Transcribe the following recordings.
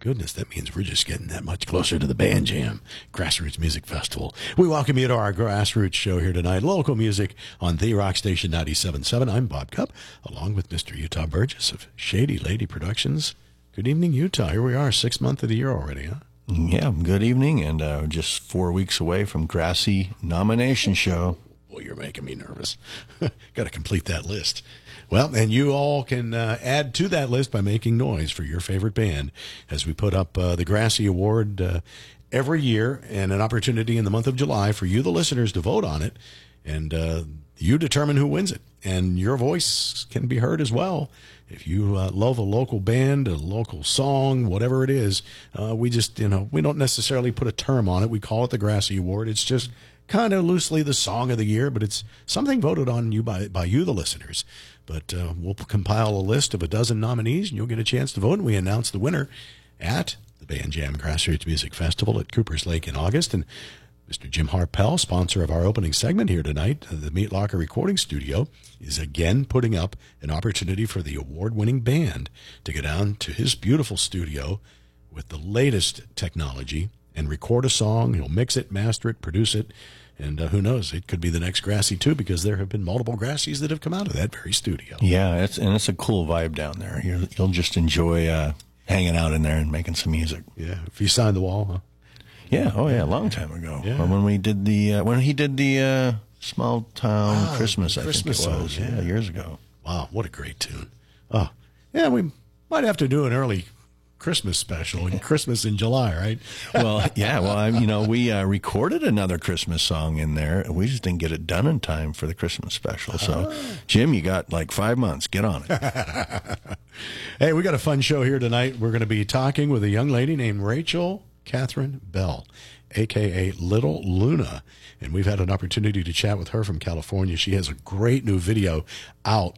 goodness, that means we're just getting that much closer to the Band Jam Grassroots Music Festival. We welcome you to our Grassroots show here tonight. Local music on The Rock Station 97.7. I'm Bob Cupp, along with Mr. Utah Burgess of Shady Lady Productions. Good evening, Utah. Here we are, 6th month of the year already, huh? Yeah, good evening, and just 4 weeks away from Grassy nomination show. Boy, you're making me nervous. Got to complete that list. Well, and you all can add to that list by making noise for your favorite band as we put up the Grassy Award every year, and an opportunity in the month of July for you, the listeners, to vote on it, and you determine who wins it. And your voice can be heard as well. If you love a local band, a local song, whatever it is, we just, we don't necessarily put a term on it. We call it the Grassy Award. It's just kind of loosely the song of the year, but it's something voted on you by you, the listeners. But we'll compile a list of a dozen nominees, and you'll get a chance to vote, and we announce the winner at the Band Jam Grassroots Music Festival at Coopers Lake in August. And Mr. Jim Harpel, sponsor of our opening segment here tonight, the Meat Locker Recording Studio, is again putting up an opportunity for the award-winning band to go down to his beautiful studio with the latest technology and record a song. He'll mix it, master it, produce it, and who knows, it could be the next Grassy too, because there have been multiple Grassies that have come out of that very studio. Yeah, it's a cool vibe down there. You'll just enjoy hanging out in there and making some music. Yeah, if you signed the wall, huh? Yeah, a long time ago. Yeah. When he did the Small Town Christmas, Christmas I think it was. song, Yeah, years ago. Wow, what a great tune. Oh, yeah, we might have to do an early Christmas special and Christmas in July, right? Well, yeah. We recorded another Christmas song in there. We just didn't get it done in time for the Christmas special. So, Jim, you got like 5 months. Get on it. Hey, we got a fun show here tonight. We're going to be talking with a young lady named Rachel Catherine Bell, a.k.a. Little Luna. And we've had an opportunity to chat with her from California. She has a great new video out.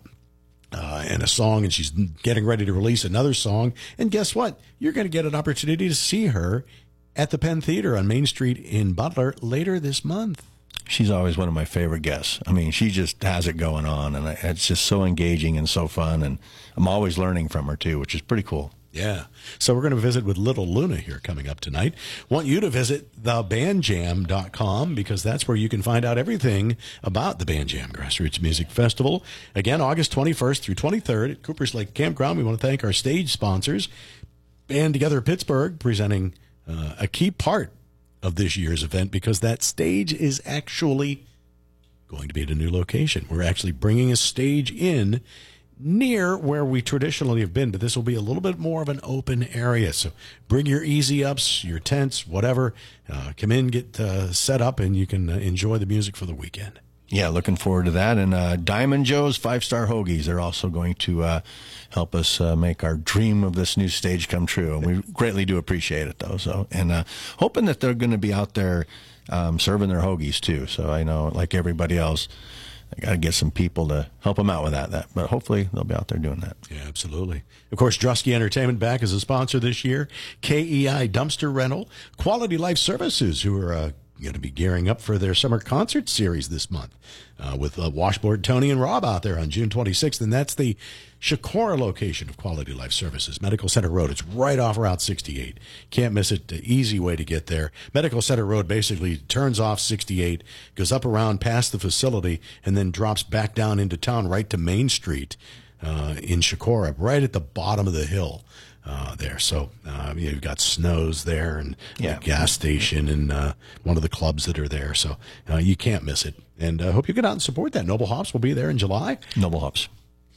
And a song, and she's getting ready to release another song. And guess what? You're going to get an opportunity to see her at the Penn Theater on Main Street in Butler later this month. She's always one of my favorite guests. I mean, she just has it going on, and it's just so engaging and so fun, and I'm always learning from her, too, which is pretty cool. Yeah. So we're going to visit with Little Luna here coming up tonight. Want you to visit thebandjam.com, because that's where you can find out everything about the Band Jam Grassroots Music Festival. Again, August 21st through 23rd at Coopers Lake Campground. We want to thank our stage sponsors, Band Together Pittsburgh, presenting a key part of this year's event, because that stage is actually going to be at a new location. We're actually bringing a stage in near where we traditionally have been, but this will be a little bit more of an open area. So bring your easy ups, your tents, whatever. Come in, get set up, and you can enjoy the music for the weekend. Yeah, looking forward to that. And Diamond Joe's 5-Star Hoagies, they're also going to help us make our dream of this new stage come true. And we greatly do appreciate it, though. So, and hoping that they're going to be out there serving their hoagies, too. So I know, like everybody else, I got to get some people to help them out with that. But hopefully they'll be out there doing that. Yeah, absolutely. Of course, Drusky Entertainment back as a sponsor this year. KEI Dumpster Rental. Quality Life Services, who are going to be gearing up for their summer concert series this month with Washboard Tony and Rob out there on June 26th. And that's the Shakora location of Quality Life Services, Medical Center Road. It's right off Route 68. Can't miss it. The easy way to get there. Medical Center Road basically turns off 68, goes up around past the facility, and then drops back down into town right to Main Street in Shakora, right at the bottom of the hill. There. So you've got Snow's there, and the gas station, and one of the clubs that are there. So you can't miss it. And I hope you get out and support that. Noble Hops will be there in July. Noble Hops.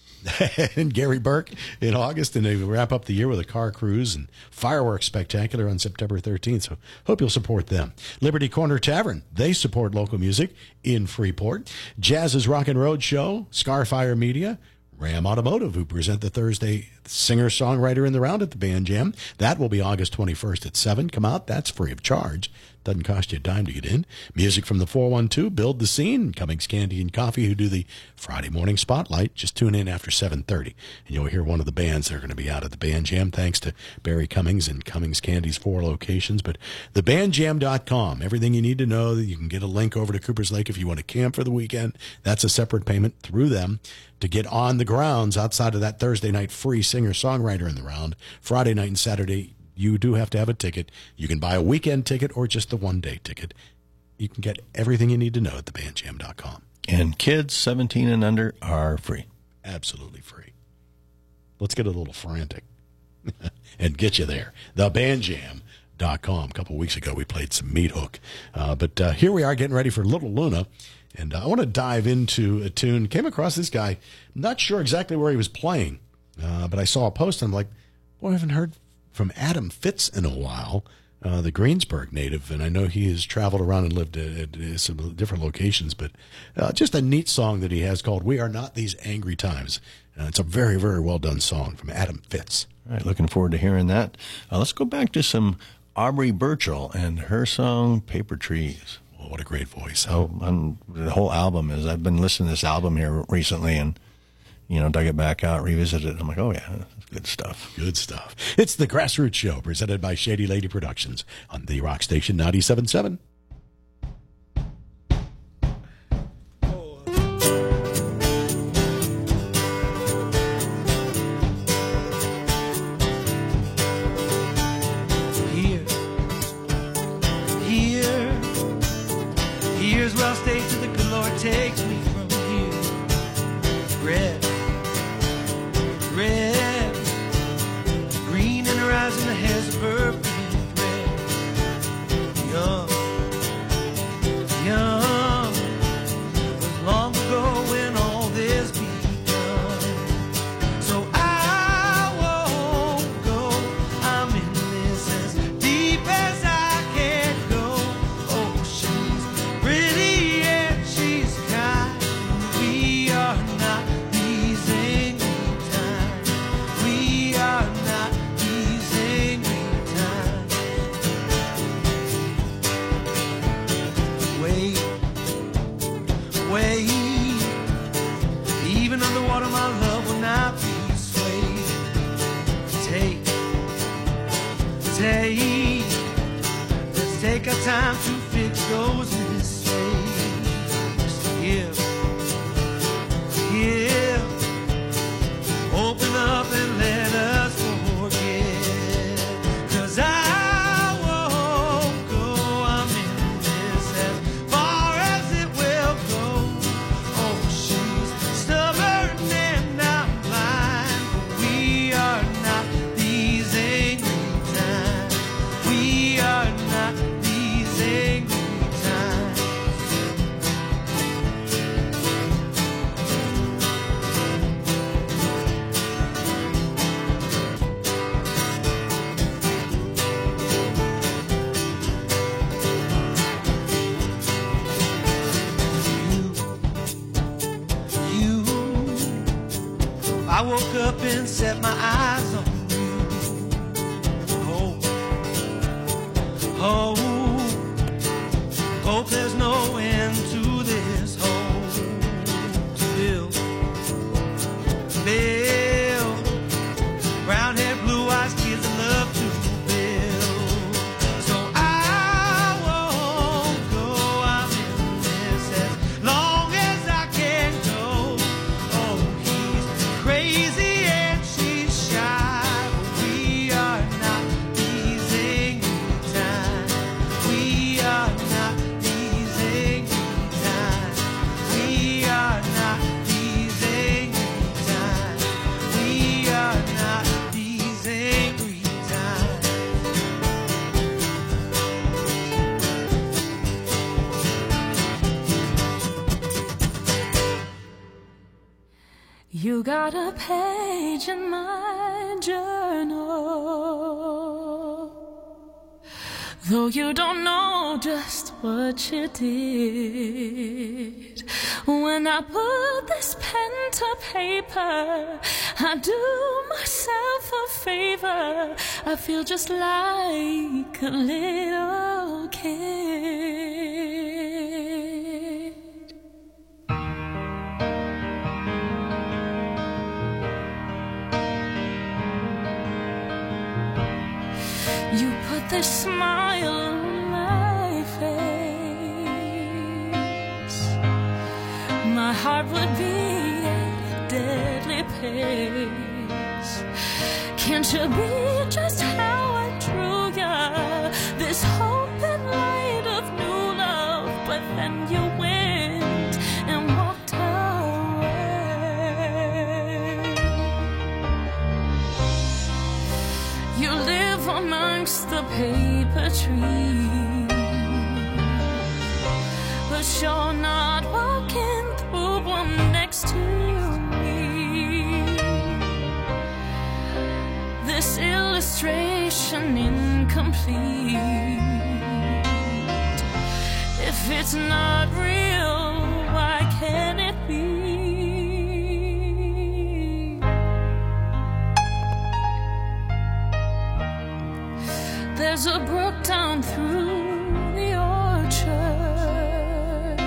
And Gary Burke in August, and they wrap up the year with a car cruise and fireworks spectacular on September 13th. So hope you'll support them. Liberty Corner Tavern, they support local music in Freeport. Jazz's Rock and Road Show, Scarfire Media, Ram Automotive, who present the Thursday singer-songwriter in the round at the Band Jam. That will be August 21st at 7. Come out. That's free of charge. Doesn't cost you a dime to get in. Music from the 412, Build the Scene, Cummings Candy and Coffee, who do the Friday morning spotlight. Just tune in after 7:30, and you'll hear one of the bands that are going to be out at the Band Jam, thanks to Barry Cummings and Cummings Candy's 4 locations. But thebandjam.com, everything you need to know. You can get a link over to Coopers Lake if you want to camp for the weekend. That's a separate payment through them to get on the grounds outside of that Thursday night free singer-songwriter in the round. Friday night and Saturday, you do have to have a ticket. You can buy a weekend ticket or just the one-day ticket. You can get everything you need to know at thebandjam.com. And kids 17 and under are free. Absolutely free. Let's get a little frantic and get you there. Thebandjam.com. A couple of weeks ago, we played some Meat Hook. But here we are getting ready for Little Luna. And I want to dive into a tune. Came across this guy. Not sure exactly where he was playing, but I saw a post and I'm like, boy, I haven't heard from Adam Fitz in a while, the Greensburg native. And I know he has traveled around and lived at some different locations, but just a neat song that he has called We Are Not These Angry Times. It's a very, very well done song from Adam Fitz. All right, looking forward to hearing that. Let's go back to some Aubrey Burchell and her song Paper Trees. Well, what a great voice. Huh? Oh, the whole album is, I've been listening to this album here recently and, dug it back out, revisited it. I'm like, oh, yeah, that's good stuff. Good stuff. It's the Grassroots Show, presented by Shady Lady Productions on the Rock Station 97.7. Here's where I'll stay till the good Lord takes me from here. Red, green in her eyes and the hair's a purple thread. Young, was long ago when all this begun. So I won't go, I'm in this as deep as I can go. Oh, she's pretty and she's kind. We are not these angry times. We are not these angry times. Wait, even underwater my love will not be swayed. Let's take our time to fix those mistakes. Just give, open up and let us forget. 'Cause I won't go, I'm in this as far as it will go. Oh, she's stubborn and I'm blind, but we are not these angry times. We are not these angry times. You, I woke up and set my eyes on you. Hope there's no end to this hope. Still, brown hair, blue eyes, kids that love to build. So I won't go, I'm in this as long as I can go. Oh, he's crazy and she's shy, but we are not these angry times. We are not these angry times. We are not these angry times. We are not these angry times. You got a page in my journal, though you don't know just what you did. When I put this pen to paper, I do myself a favor. I feel just like a little kid. You put this smile on my face. My heart would beat at a deadly pace. Can't you be just how I dream? live amongst the paper trees, but you're not walking through one next to me. This illustration incomplete. If it's not real, why can't it be? There's a brook down through the orchard,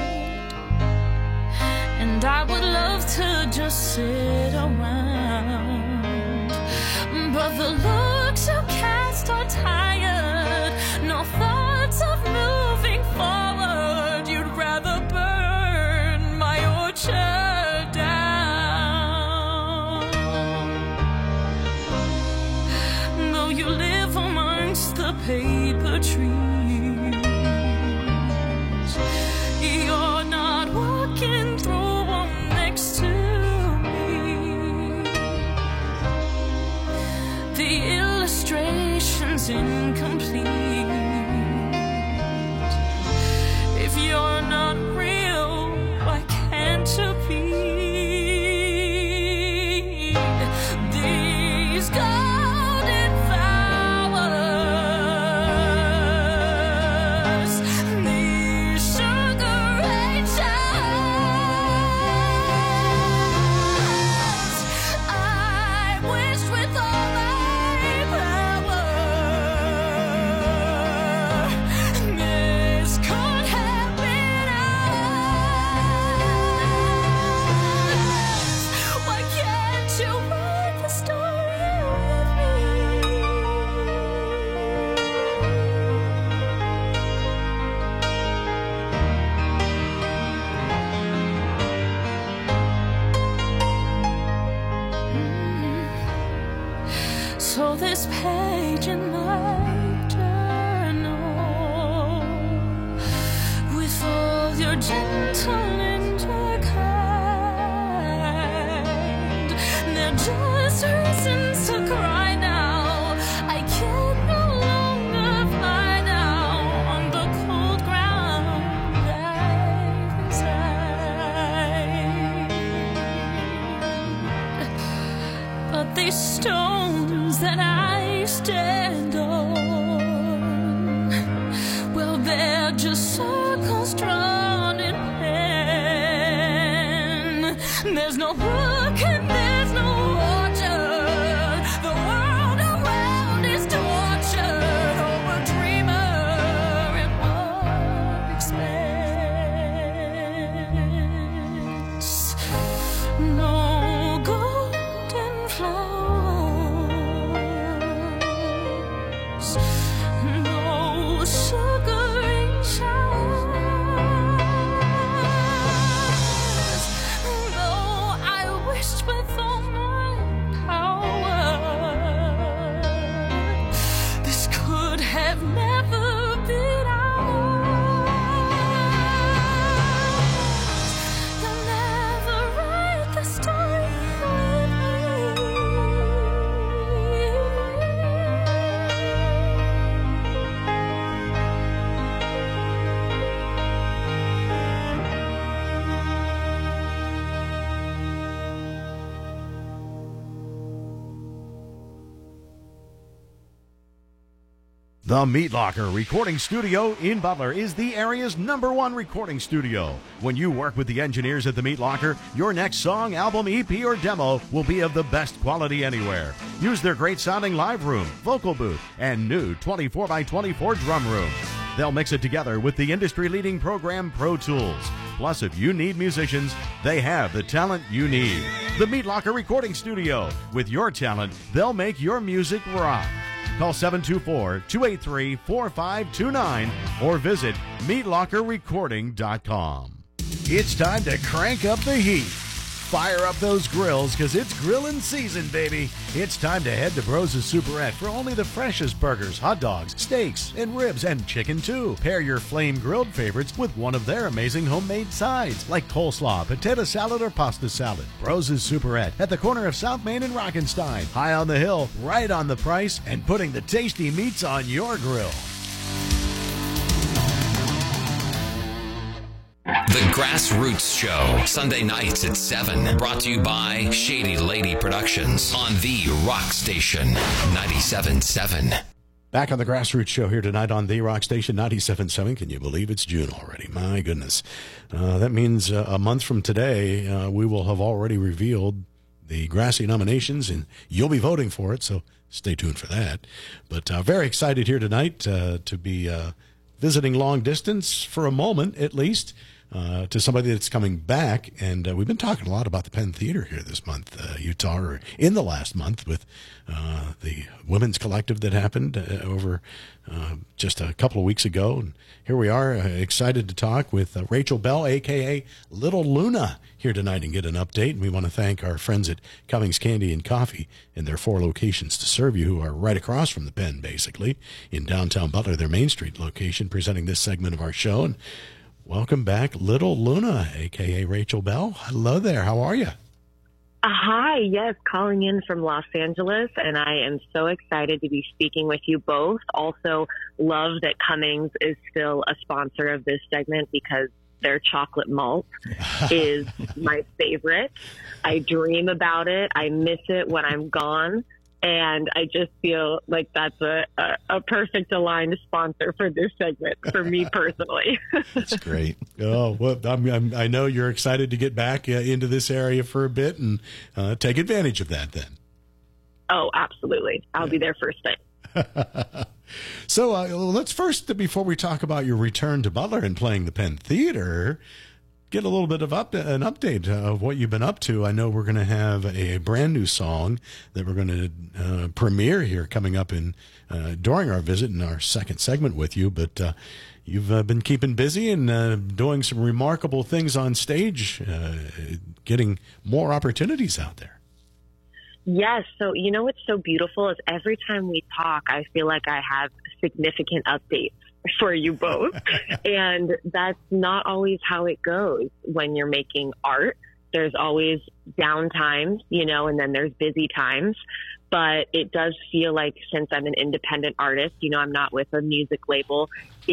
and I would love to just sit around, but the looks you cast are tired, no thoughts of moving forward. You'd rather burn my orchard down. Though you live amongst the paper trees, you're not walking through one next to me. The illustration's incomplete. If you're not real, why can't you be? These golden flowers, these sugar angels, I wish with all my power this could have been ours. Why can't you write the story with me? So this page in my journal, with all your gentle and your kind, they're just reasons to cry now. I can no longer fly now on the cold ground I reside. But these stones that I stand on, well, they're just circles drawn in pen. There's no book and there's no orchard. The world around is tortured. Oh, a dreamer at what expense? No golden flowers, no sugaring showers. Though I wished with all my power, this could have never been ours. You'll never write the story with me. The Meat Locker Recording Studio in Butler is the area's #1 recording studio. When you work with the engineers at the Meat Locker, your next song, album, EP, or demo will be of the best quality anywhere. Use their great sounding live room, vocal booth, and new 24x24 drum room. They'll mix it together with the industry-leading program Pro Tools. Plus, if you need musicians, they have the talent you need. The Meat Locker Recording Studio. With your talent, they'll make your music rock. Call 724-283-4529 or visit meatlockerrecording.com. It's time to crank up the heat. Fire up those grills, because it's grilling season, baby. It's time to head to Bros' Superette for only the freshest burgers, hot dogs, steaks, and ribs, and chicken too. Pair your flame-grilled favorites with one of their amazing homemade sides, like coleslaw, potato salad, or pasta salad. Bros' Superette at the corner of South Main and Rockenstein. High on the hill, right on the price, and putting the tasty meats on your grill. The Grassroots Show, Sunday nights at 7. Brought to you by Shady Lady Productions on the Rock Station 97.7. Back on the Grassroots Show here tonight on the Rock Station 97.7. Can you believe it's June already? My goodness. That means a month from today, we will have already revealed the Grassy nominations, and you'll be voting for it, so stay tuned for that. But very excited here tonight to be visiting long distance for a moment, at least, to somebody that's coming back. And we've been talking a lot about the Penn Theater here this month, Utah, or in the last month, with the Women's Collective that happened over just a couple of weeks ago. And here we are, excited to talk with Rachel Bell, a.k.a. Little Luna, here tonight and get an update. And we want to thank our friends at Cummings Candy and Coffee and their 4 locations to serve you, who are right across from the Penn, basically, in downtown Butler, their Main Street location, presenting this segment of our show. And welcome back, Little Luna, a.k.a. Rachel Bell. Hello there. How are you? Hi, yes, calling in from Los Angeles, and I am so excited to be speaking with you both. Also, love that Cummings is still a sponsor of this segment, because their chocolate malt is my favorite. I dream about it. I miss it when I'm gone. And I just feel like that's a perfect aligned sponsor for this segment for me personally. That's great. Oh, well, I know you're excited to get back into this area for a bit and take advantage of that then. Oh, absolutely. I'll be there first thing. So let's first, before we talk about your return to Butler and playing the Penn Theater, get a little bit of an update of what you've been up to. I know we're going to have a brand new song that we're going to premiere here coming up in during our visit in our second segment with you, but you've been keeping busy and doing some remarkable things on stage, getting more opportunities out there. Yes. So, you know, what's so beautiful is every time we talk, I feel like I have significant updates for you both. And that's not always how it goes when you're making art. There's always down times, you know, and then there's busy times. But it does feel like, since I'm an independent artist, you know, I'm not with a music label,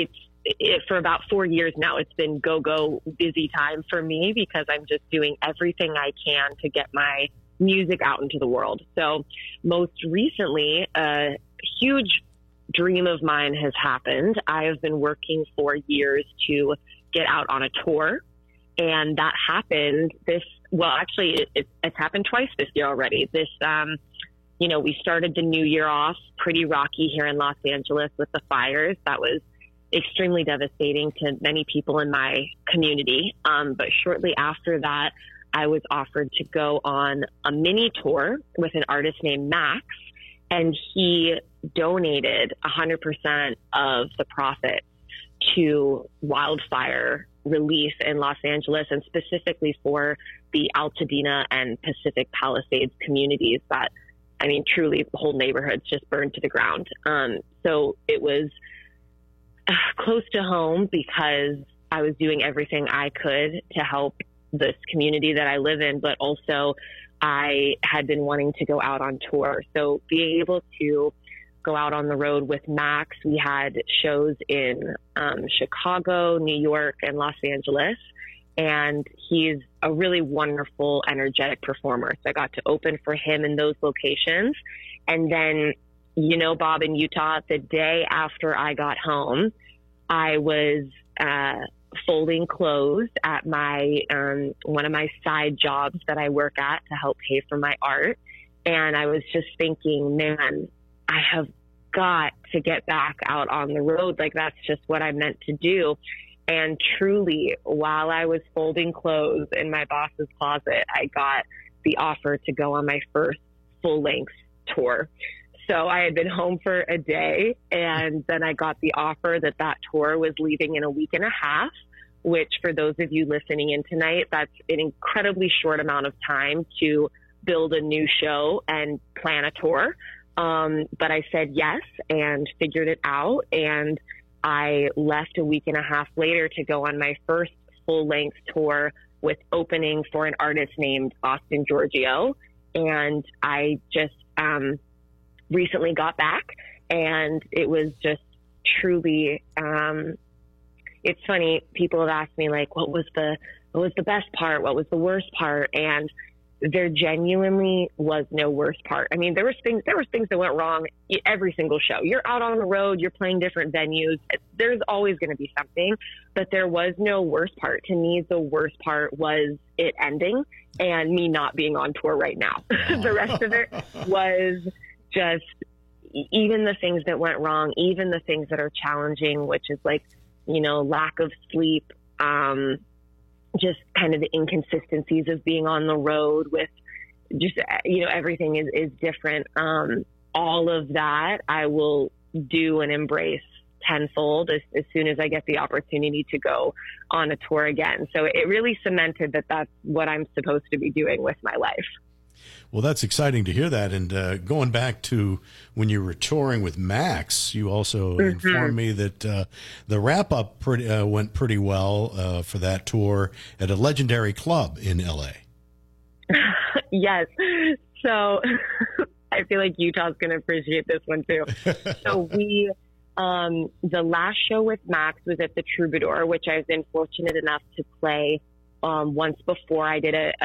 for about 4 years now, it's been go busy time for me, because I'm just doing everything I can to get my music out into the world. So most recently, a huge dream of mine has happened. I have been working for years to get out on a tour, and that happened it's happened twice this year already. You know, we started the new year off pretty rocky here in Los Angeles with the fires. That was extremely devastating to many people in my community. But shortly after that, I was offered to go on a mini tour with an artist named Max, and he donated 100% of the profit to wildfire relief in Los Angeles, and specifically for the Altadena and Pacific Palisades communities that, I mean, truly whole neighborhoods just burned to the ground. So it was close to home, because I was doing everything I could to help this community that I live in, but also I had been wanting to go out on tour. So being able to go out on the road with Max, we had shows in Chicago, New York, and Los Angeles. And he's a really wonderful, energetic performer. So I got to open for him in those locations. And then, you know, Bob, in Utah, the day after I got home, I was folding clothes at my one of my side jobs that I work at to help pay for my art. And I was just thinking, man, I have got to get back out on the road. Like, that's just what I meant to do. And truly, while I was folding clothes in my boss's closet, I got the offer to go on my first full-length tour. So I had been home for a day, and then I got the offer that tour was leaving in a week and a half. which for those of you listening in tonight, that's an incredibly short amount of time to build a new show and plan a tour. But I said yes and figured it out. And I left a week and a half later to go on my first full-length tour with opening for an artist named Austin Giorgio. And I just recently got back, and it was just truly, it's funny, people have asked me, like, what was the best part? What was the worst part? And there genuinely was no worst part. I mean, there were things that went wrong every single show. You're out on the road, you're playing different venues. There's always going to be something, but there was no worst part. To me, the worst part was it ending and me not being on tour right now. The rest of it was just, even the things that went wrong, even the things that are challenging, which is like, lack of sleep, just kind of the inconsistencies of being on the road with just, everything is different. All of that I will do and embrace tenfold as soon as I get the opportunity to go on a tour again. So it really cemented that that's what I'm supposed to be doing with my life. Well, that's exciting to hear that. And going back to when you were touring with Max, you also informed me that the wrap-up went pretty well for that tour at a legendary club in L.A. Yes. So I feel like Utah's going to appreciate this one, too. So the last show with Max was at the Troubadour, which I've been fortunate enough to play once before. I did a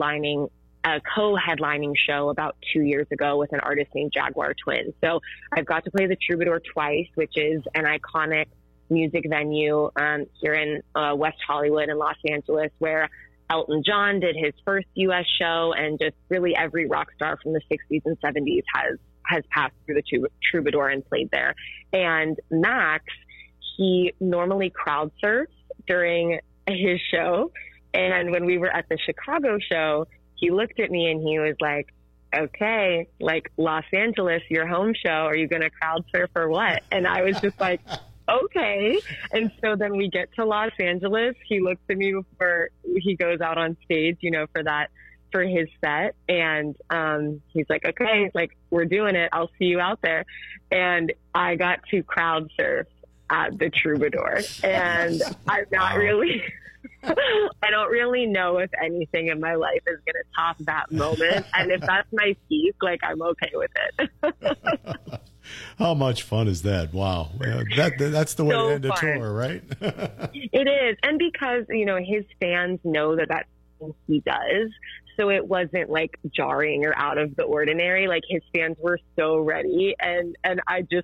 co-headlining show about 2 years ago with an artist named Jaguar Twins. So I've got to play the Troubadour twice, which is an iconic music venue here in West Hollywood and Los Angeles, where Elton John did his first U.S. show, and just really every rock star from the 60s and 70s has passed through the Troubadour and played there. And Max, he normally crowd surfs during his show. And when we were at the Chicago show, he looked at me and he was like, okay, like, Los Angeles, your home show, are you going to crowd surf or what? And I was just like, okay. And so then we get to Los Angeles. He looks at me before he goes out on stage, for his set. And he's like, okay, like, we're doing it. I'll see you out there. And I got to crowd surf at the Troubadour. And I'm not really... I don't really know if anything in my life is going to top that moment. And if that's my peak, like, I'm okay with it. How much fun is that? Wow. That's the way to end a tour, right? It is. And because, his fans know that that's what he does. So it wasn't like jarring or out of the ordinary. Like, his fans were so ready. And I just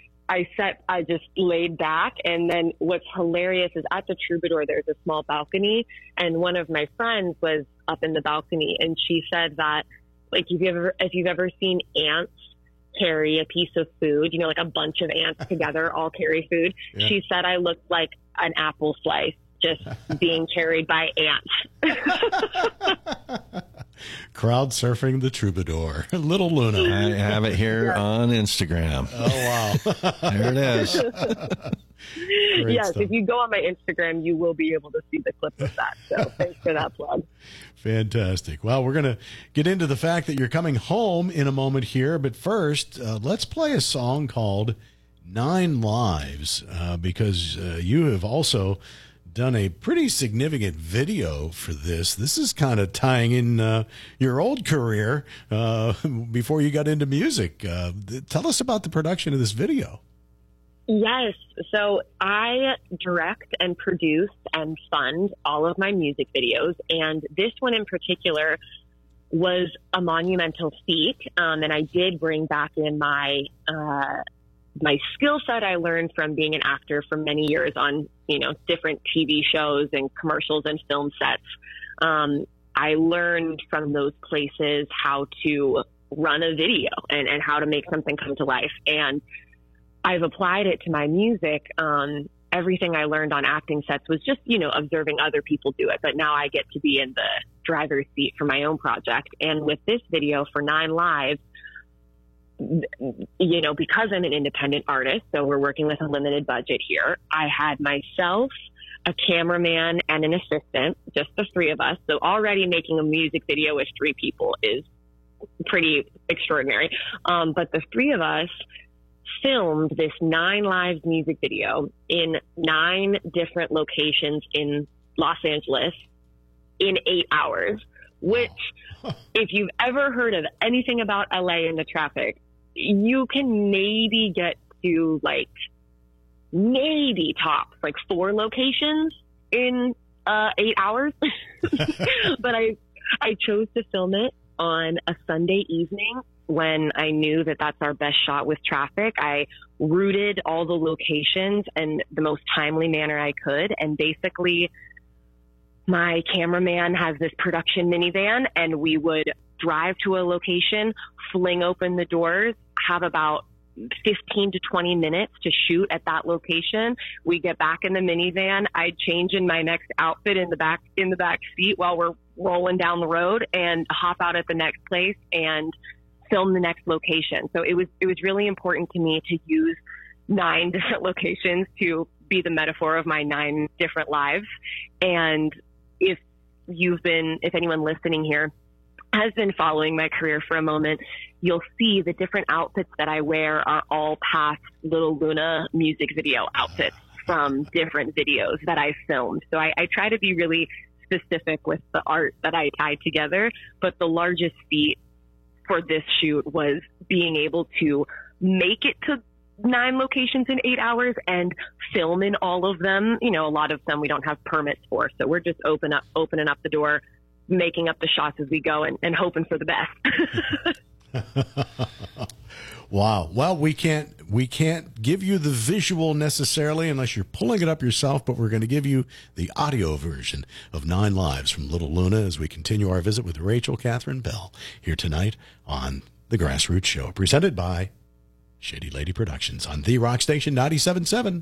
I just laid back. And then what's hilarious is at the Troubadour, there's a small balcony, and one of my friends was up in the balcony, and she said that, like, if you've ever seen ants carry a piece of food, like a bunch of ants together all carry food. Yeah. She said I looked like an apple slice just being carried by ants. Crowd surfing the Troubadour. Little Luna. I have it here on Instagram. Oh, wow. There it is. Yes, stuff. If you go on my Instagram, you will be able to see the clip of that. So thanks for that plug. Fantastic. Well, we're going to get into the fact that you're coming home in a moment here. But first, let's play a song called 9 Lives, because you have also done a pretty significant video for this. This is kind of tying in your old career before you got into music. Tell us about the production of this video. Yes. So I direct and produce and fund all of my music videos. And this one in particular was a monumental feat. And I did bring back in my skill set I learned from being an actor for many years on, different TV shows and commercials and film sets. I learned from those places how to run a video and how to make something come to life. And I've applied it to my music. Everything I learned on acting sets was just, observing other people do it. But now I get to be in the driver's seat for my own project. And with this video for 9 Lives, because I'm an independent artist, so we're working with a limited budget here, I had myself, a cameraman, and an assistant, just the three of us. So already making a music video with three people is pretty extraordinary. But the three of us filmed this 9 Lives music video in 9 different locations in Los Angeles in 8 hours, which if you've ever heard of anything about LA and the traffic, you can maybe get to like maybe tops like 4 locations in 8 hours. But I chose to film it on a Sunday evening when I knew that that's our best shot with traffic. I routed all the locations in the most timely manner I could. And basically my cameraman has this production minivan, and we would drive to a location, fling open the doors, have about 15 to 20 minutes to shoot at that location. We get back in the minivan. I'd change in my next outfit in the back seat while we're rolling down the road, and hop out at the next place and film the next location. So it was really important to me to use 9 different locations to be the metaphor of my 9 different lives. And if anyone listening here has been following my career for a moment, you'll see the different outfits that I wear are all past Little Luna music video outfits from different videos that I filmed. So I try to be really specific with the art that I tie together, but the largest feat for this shoot was being able to make it to 9 locations in 8 hours and film in all of them. You know, a lot of them we don't have permits for, so we're just opening up the door, making up the shots as we go, and hoping for the best. Wow. Well, we can't give you the visual necessarily unless you're pulling it up yourself, but we're going to give you the audio version of 9 Lives from Little Luna as we continue our visit with Rachel Catherine Bell here tonight on The Grassroots Show, presented by Shady Lady Productions on The Rock Station 97.7.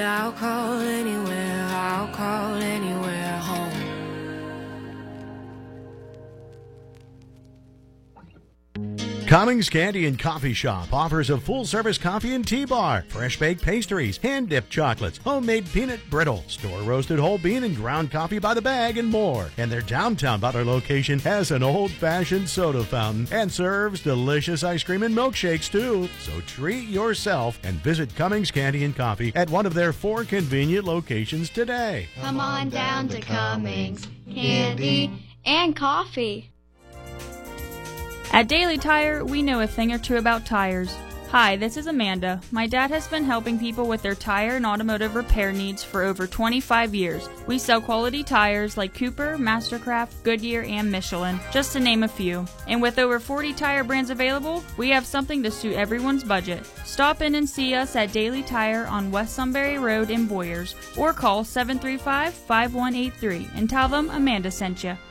I'll call anywhere home. Cummings Candy and Coffee Shop offers a full-service coffee and tea bar, fresh-baked pastries, hand-dipped chocolates, homemade peanut brittle, store-roasted whole bean and ground coffee by the bag, and more. And their downtown Butler location has an old-fashioned soda fountain and serves delicious ice cream and milkshakes, too. So treat yourself and visit Cummings Candy and Coffee at one of their 4 convenient locations today. Come on down to Cummings Candy and Coffee. At Daily Tire, we know a thing or two about tires. Hi, this is Amanda. My dad has been helping people with their tire and automotive repair needs for over 25 years. We sell quality tires like Cooper, Mastercraft, Goodyear, and Michelin, just to name a few. And with over 40 tire brands available, we have something to suit everyone's budget. Stop in and see us at Daily Tire on West Sunbury Road in Boyers, or call 735-5183 and tell them Amanda sent you.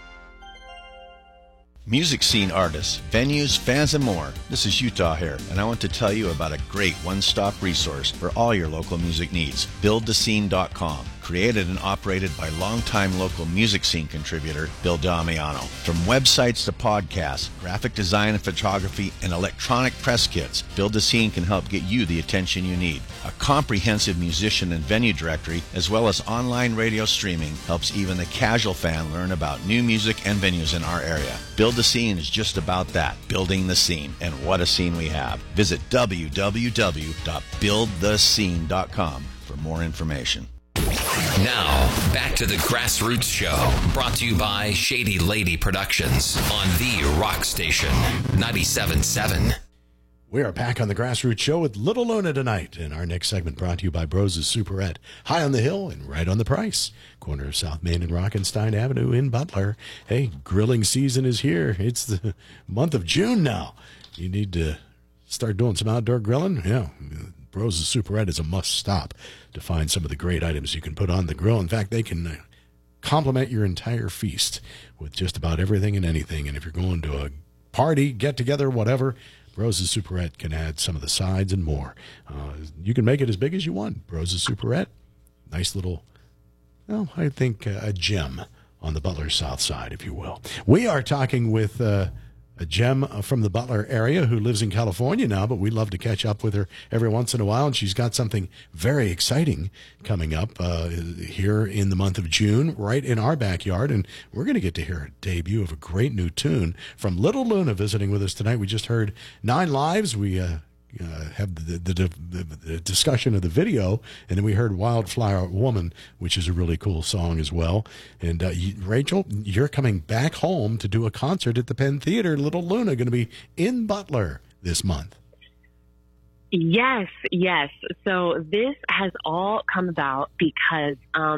Music scene artists, venues, fans, and more. This is Utah here, and I want to tell you about a great one-stop resource for all your local music needs. BuildTheScene.com. Created and operated by longtime local music scene contributor Bill Damiano. From websites to podcasts, graphic design and photography, and electronic press kits, Build the Scene can help get you the attention you need. A comprehensive musician and venue directory, as well as online radio streaming, helps even the casual fan learn about new music and venues in our area. Build the Scene is just about that, building the scene, and what a scene we have. Visit www.buildthescene.com for more information. Now, back to the Grassroots Show, brought to you by Shady Lady Productions on the Rock Station 97.7. We are back on the Grassroots Show with Little Luna tonight, and our next segment brought to you by Bros' Superette, high on the hill and right on the price. Corner of South Main and Rockenstein Avenue in Butler. Hey, grilling season is here. It's the month of June now. You need to start doing some outdoor grilling? Yeah, Bros' Superette is a must-stop to find some of the great items you can put on the grill. In fact, they can complement your entire feast with just about everything and anything. And if you're going to a party, get-together, whatever, Bros' Superette can add some of the sides and more. You can make it as big as you want. Bros' Superette, nice little, well, I think a gem on the Butler South Side, if you will. We are talking with a gem from the Butler area who lives in California now, but we love to catch up with her every once in a while, and she's got something very exciting coming up here in the month of June, right in our backyard, and we're going to get to hear a debut of a great new tune from Little Luna visiting with us tonight. We just heard 9 Lives. We have the discussion of the video, and then we heard Wildflower Woman, which is a really cool song as well. And Rachel, you're coming back home to do a concert at the Penn Theater. Little Luna going to be in Butler this month. Yes. So this has all come about because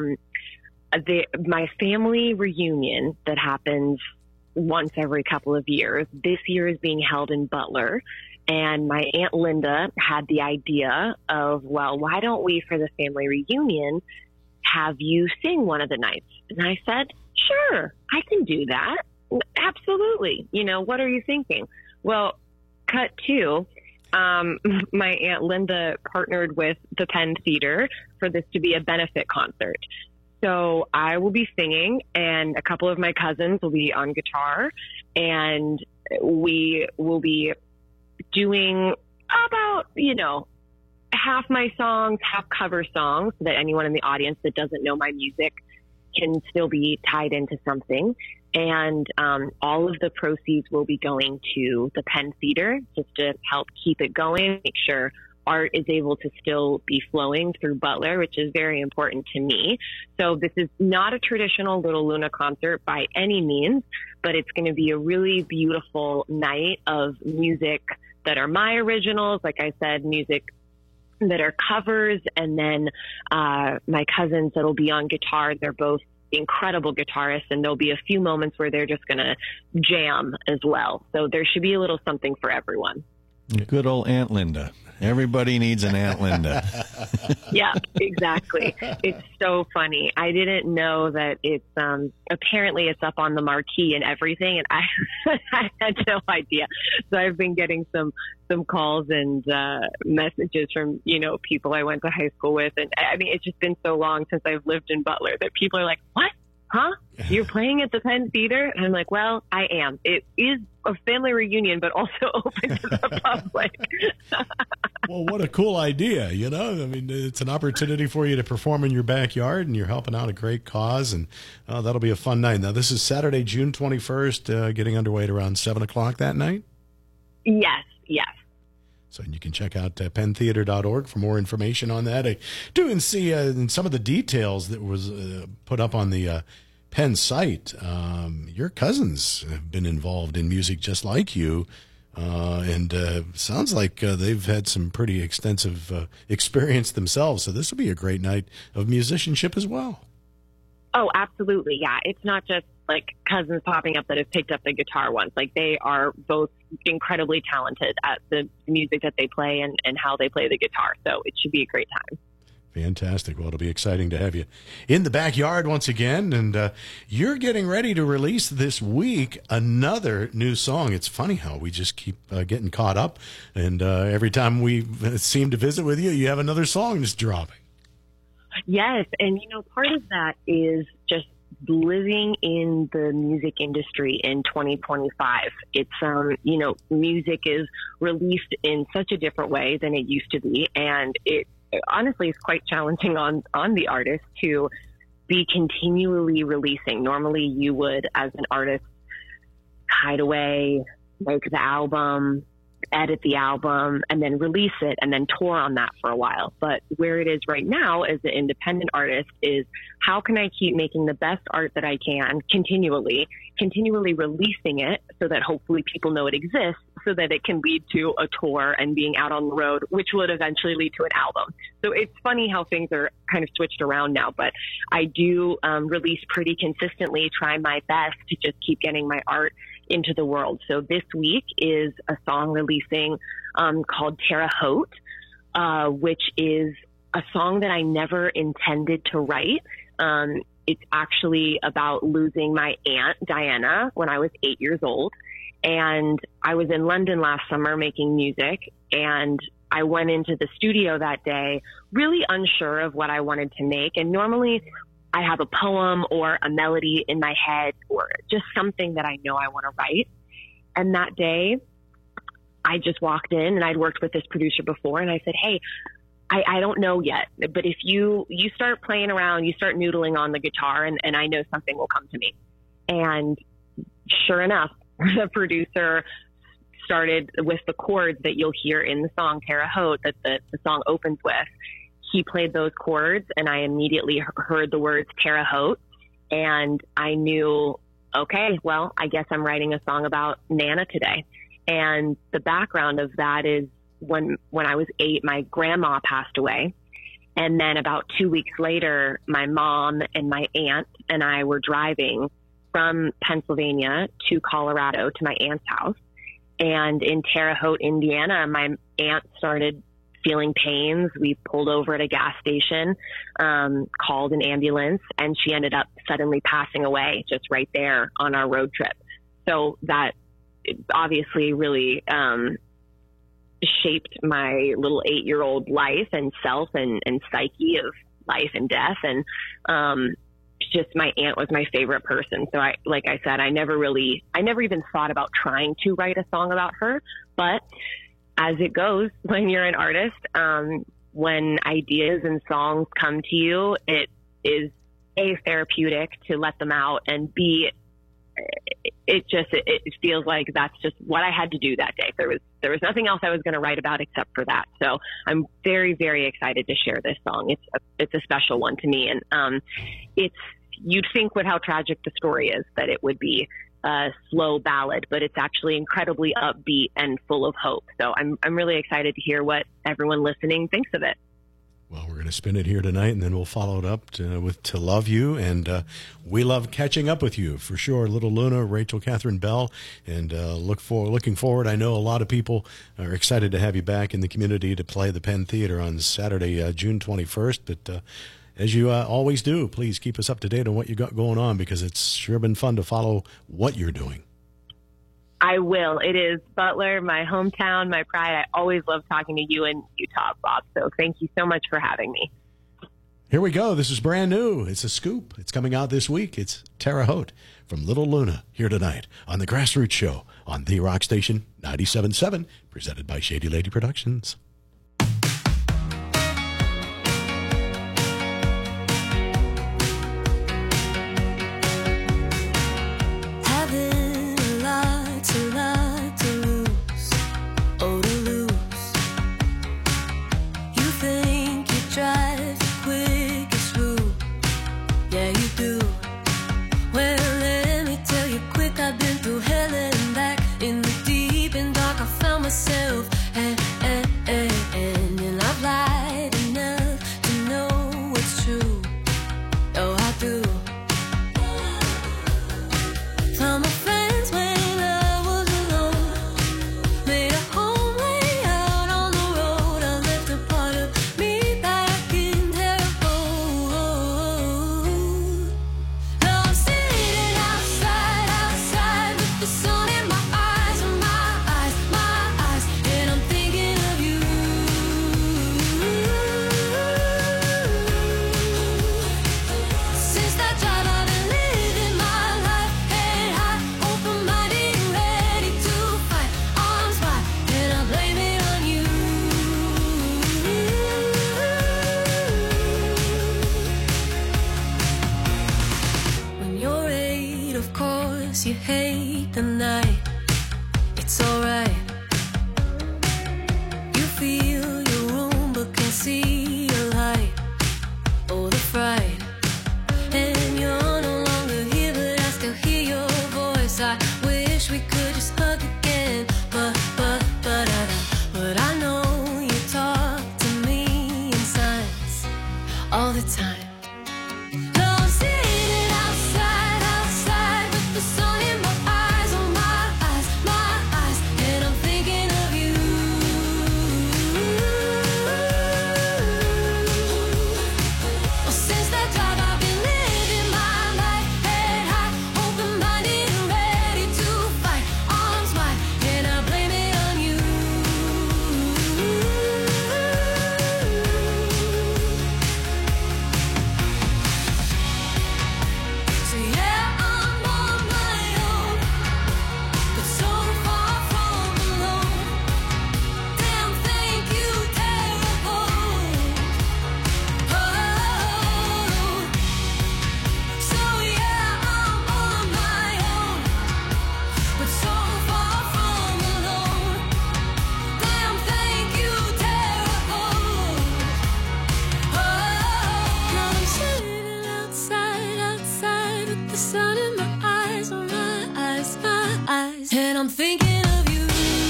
my family reunion that happens once every couple of years, this year is being held in Butler. And my Aunt Linda had the idea of, well, why don't we, for the family reunion, have you sing one of the nights? And I said, sure, I can do that. Absolutely. What are you thinking? Well, cut to, my Aunt Linda partnered with the Penn Theater for this to be a benefit concert. So I will be singing, and a couple of my cousins will be on guitar, and we will be doing about, half my songs, half cover songs, so that anyone in the audience that doesn't know my music can still be tied into something. And all of the proceeds will be going to the Penn Theater just to help keep it going, make sure art is able to still be flowing through Butler, which is very important to me. So this is not a traditional Little Luna concert by any means, but it's going to be a really beautiful night of music that are my originals, like I said, music that are covers, and then my cousins that'll be on guitar. They're both incredible guitarists, and there'll be a few moments where they're just going to jam as well. So there should be a little something for everyone. Good old Aunt Linda. Everybody needs an Aunt Linda. Yeah, exactly. It's so funny. I didn't know that it's apparently it's up on the marquee and everything, and I had no idea. So I've been getting some calls and messages from people I went to high school with, and I mean it's just been so long since I've lived in Butler that people are like, "What? Huh? You're playing at the Penn Theater?" And I'm like, "Well, I am. It is a family reunion, but also open to the public." Well, what a cool idea, I mean, it's an opportunity for you to perform in your backyard, and you're helping out a great cause, and that'll be a fun night. Now, this is Saturday, June 21st, getting underway at around 7 o'clock that night? Yes. So you can check out penntheater.org for more information on that. I do see in some of the details that was put up on the Penn site, your cousins have been involved in music just like you. And sounds like they've had some pretty extensive experience themselves. So this will be a great night of musicianship as well. Oh, absolutely. Yeah. It's not just like cousins popping up that have picked up the guitar once. Like they are both incredibly talented at the music that they play and how they play the guitar. So it should be a great time. Fantastic. Well, it'll be exciting to have you in the backyard once again. And you're getting ready to release this week another new song. It's funny how we just keep getting caught up. And every time we seem to visit with you, you have another song just dropping. Yes. And, part of that is just living in the music industry in 2025. It's, music is released in such a different way than it used to be. And it honestly is quite challenging on the artist to be continually releasing. Normally you would, as an artist, hide away, make the album, edit the album, and then release it and then tour on that for a while. But where it is right now as an independent artist is how can I keep making the best art that I can continually releasing it so that hopefully people know it exists so that it can lead to a tour and being out on the road, which would eventually lead to an album. So it's funny how things are kind of switched around now, but I do release pretty consistently, try my best to just keep getting my art into the world. So this week is a song releasing called Terre Haute, which is a song that I never intended to write. It's actually about losing my aunt, Diana, when I was 8 years old. And I was in London last summer making music, and I went into the studio that day really unsure of what I wanted to make. And normally I have a poem or a melody in my head or just something that I know I want to write. And that day I just walked in, and I'd worked with this producer before, and I said, "Hey, I don't know yet, but if you start playing around, you start noodling on the guitar, and I know something will come to me." And sure enough, the producer started with the chords that you'll hear in the song Terre Haute that the song opens with. He played those chords, and I immediately heard the words Terre Haute, and I knew, okay, well, I guess I'm writing a song about Nana today. And the background of that is when I was 8, my grandma passed away. And then about 2 weeks later, my mom and my aunt and I were driving from Pennsylvania to Colorado to my aunt's house. And in Terre Haute, Indiana, my aunt started feeling pains. We pulled over at a gas station, called an ambulance, and she ended up suddenly passing away just right there on our road trip. So that obviously really shaped my little 8-year-old life and self and psyche of life and death. And just my aunt was my favorite person. So like I said, I never even thought about trying to write a song about her. But as it goes, when you're an artist, when ideas and songs come to you, it is A, therapeutic to let them out, and B, it feels like that's just what I had to do that day. There was nothing else I was going to write about except for that. So I'm very, very excited to share this song. It's a special one to me. And, you'd think with how tragic the story is that it would be a slow ballad, but it's actually incredibly upbeat and full of hope. So I'm really excited to hear what everyone listening thinks of it. Well, we're going to spin it here tonight, and then we'll follow it up with To Love You. And we love catching up with you, for sure. Little Luna, Rachel Catherine Bell, and looking forward. I know a lot of people are excited to have you back in the community to play the Penn Theater on Saturday, June 21st. But as you always do, please keep us up to date on what you got going on, because it's sure been fun to follow what you're doing. I will. It is Butler, my hometown, my pride. I always love talking to you in Utah, Bob. So thank you so much for having me. Here we go. This is brand new. It's a scoop. It's coming out this week. It's Terre Haute from Little Luna here tonight on the Grassroots Show on the Rock Station 97.7, presented by Shady Lady Productions. Myself, and I've lied enough to know it's true. Oh, I do. Found my friends when I was alone. Made a home way out on the road. I left a part of me back in Terre Haute. Now I'm sitting outside with the sun in my eyes, and and I'm thinking of you. Since that drive, I've been living my life head high, open-minded, ready to fight, arms wide, and I blame it on you. When you're 8, of course, you hate the night. It's alright. Feel your room but can't see your light. Oh, the fright. And you're no longer here, but I still hear your voice. I wish we could just hug again, but I know you talk to me in signs all the time. Now I'm sitting outside with the sun in my eyes, oh my eyes, and I'm thinking of you. Since that drive, I've been living my life head high, open-minded and ready to fight, arms wide, and I blame it on you. So yeah, I'm on my own, but so far from alone. Damn, thank you, Terre Haute. Oh, so yeah, I'm on my own, but so far from alone. Damn, thank you, Terre Haute. Oh, now I'm sitting outside with the sun in my eyes, oh my eyes, and I'm thinking of you.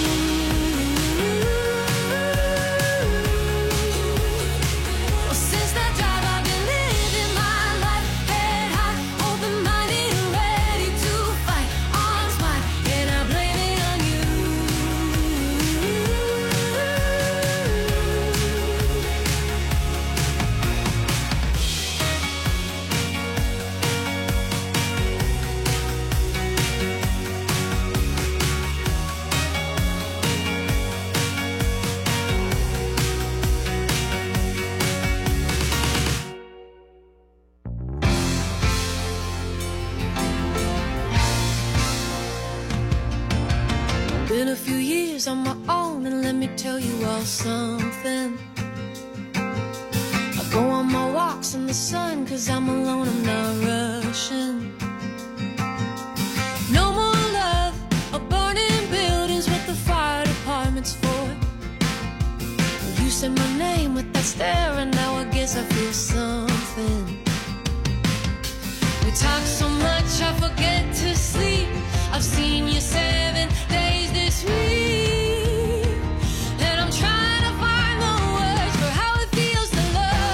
Since that drive, I've been living my life head high, open-minded and ready to fight, arms wide, and I blame it on you. Been a few years on my own, and let me tell you all something. I go on my walks in the sun, 'cause I'm alone, I'm not rushing. No more love or burning buildings with the fire department's for. You said my name with that stare, and now I guess I feel something. We talk so much I forget to sleep. I've seen you 7 days this week, and I'm trying to find the words for how it feels to love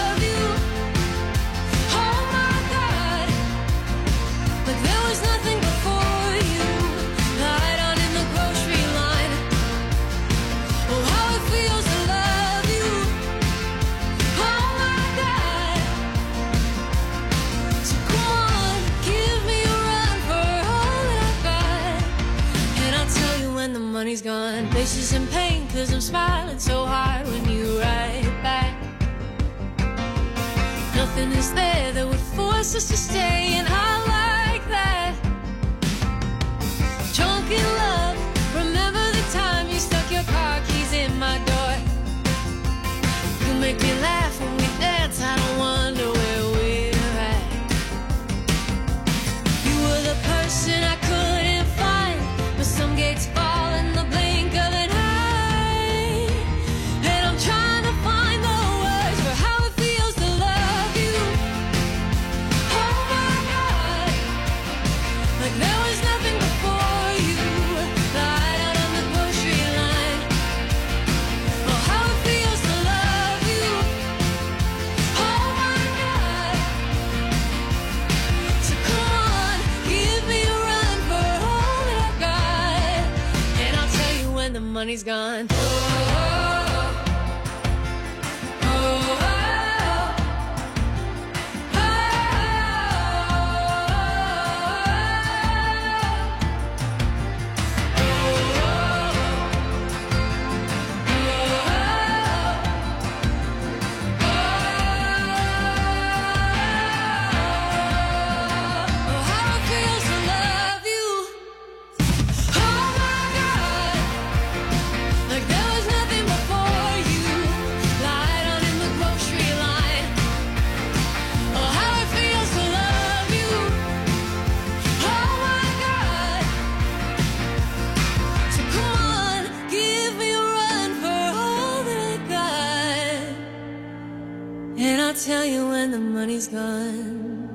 'cause I'm smiling so hard when you write back. Nothing is there that would force us to stay, and I like that. Drunk in love, remember the time you stuck your car keys in my door. You make me laugh when we dance, I don't wonder where we're at. You were the person I couldn't find, but some gates fall in the blink of an eye. And I'm trying to find the words for how it feels to love you. Oh my God, like there was nothing before you. Light out on the grocery line. Oh, how it feels to love you. Oh my God. So come on, give me a run for all that I've got, and I'll tell you when the money's gone. Oh, oh, oh, how it feels to love you. Oh my God, like there was nothing before you. Light on in the grocery line. Oh, how it feels to love you. Oh my God. So come on, give me a run for all that I got, and I'll tell you when the money's gone.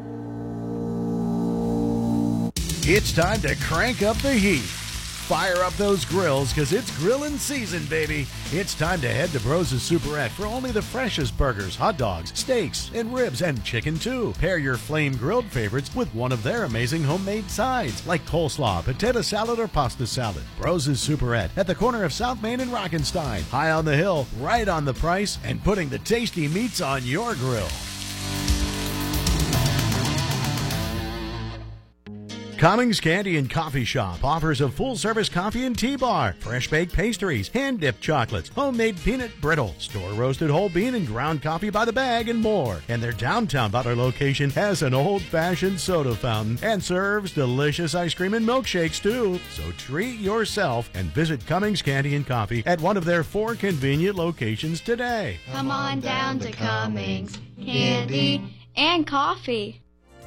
It's time to crank up the heat. Fire up those grills, because it's grilling season, baby. It's time to head to Bros' Superette for only the freshest burgers, hot dogs, steaks, and ribs, and chicken too. Pair your flame-grilled favorites with one of their amazing homemade sides, like coleslaw, potato salad, or pasta salad. Bros' Superette at the corner of South Main and Rockenstein. High on the hill, right on the price, and putting the tasty meats on your grill. Cummings Candy and Coffee Shop offers a full-service coffee and tea bar, fresh-baked pastries, hand-dipped chocolates, homemade peanut brittle, store-roasted whole bean and ground coffee by the bag, and more. And their downtown Butler location has an old-fashioned soda fountain and serves delicious ice cream and milkshakes, too. So treat yourself and visit Cummings Candy and Coffee at one of their 4 convenient locations today. Come on down to Cummings Candy and Coffee.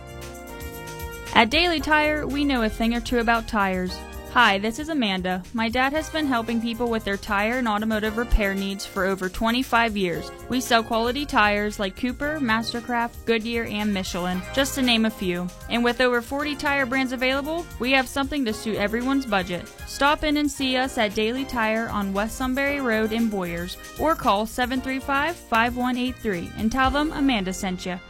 At Daily Tire, we know a thing or two about tires. Hi, this is Amanda. My dad has been helping people with their tire and automotive repair needs for over 25 years. We sell quality tires like Cooper, Mastercraft, Goodyear, and Michelin, just to name a few. And with over 40 tire brands available, we have something to suit everyone's budget. Stop in and see us at Daily Tire on West Sunbury Road in Boyers, or call 735-5183 and tell them Amanda sent you.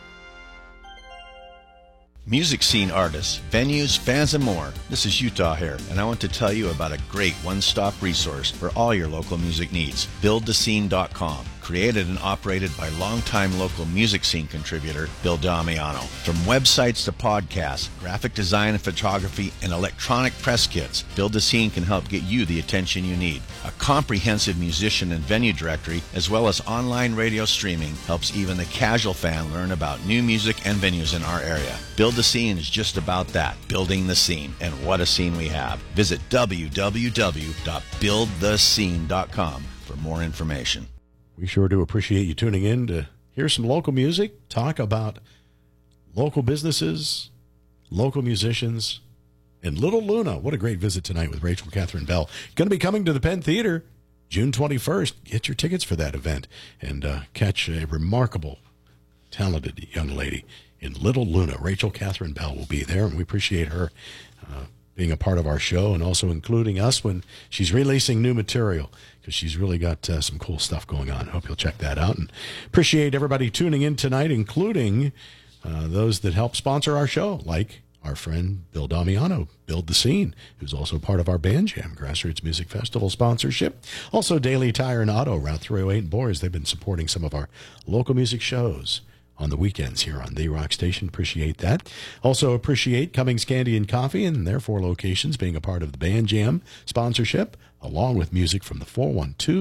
Music scene artists, venues, fans, and more. This is Utah here, and I want to tell you about a great one-stop resource for all your local music needs. BuildTheScene.com. Created and operated by longtime local music scene contributor Bill Damiano. From websites to podcasts, graphic design and photography, and electronic press kits, Build the Scene can help get you the attention you need. A comprehensive musician and venue directory, as well as online radio streaming, helps even the casual fan learn about new music and venues in our area. Build the Scene is just about that, building the scene. And what a scene we have. Visit www.buildthescene.com for more information. We sure do appreciate you tuning in to hear some local music, talk about local businesses, local musicians, and Little Luna. What a great visit tonight with Rachel Catherine Bell. Going to be coming to the Penn Theater June 21st. Get your tickets for that event and catch a remarkable, talented young lady in Little Luna. Rachel Catherine Bell will be there, and we appreciate her being a part of our show and also including us when she's releasing new material, because she's really got some cool stuff going on. I hope you'll check that out, and appreciate everybody tuning in tonight, including those that help sponsor our show, like our friend Bill Damiano, Build the Scene, who's also part of our Band Jam Grassroots Music Festival sponsorship. Also Daily Tire and Auto, Route 308 in Boys. They've been supporting some of our local music shows on the weekends here on The Rock Station. Appreciate that. Also appreciate Cummings Candy and Coffee and their 4 locations being a part of the Band Jam sponsorship, along with music from the 412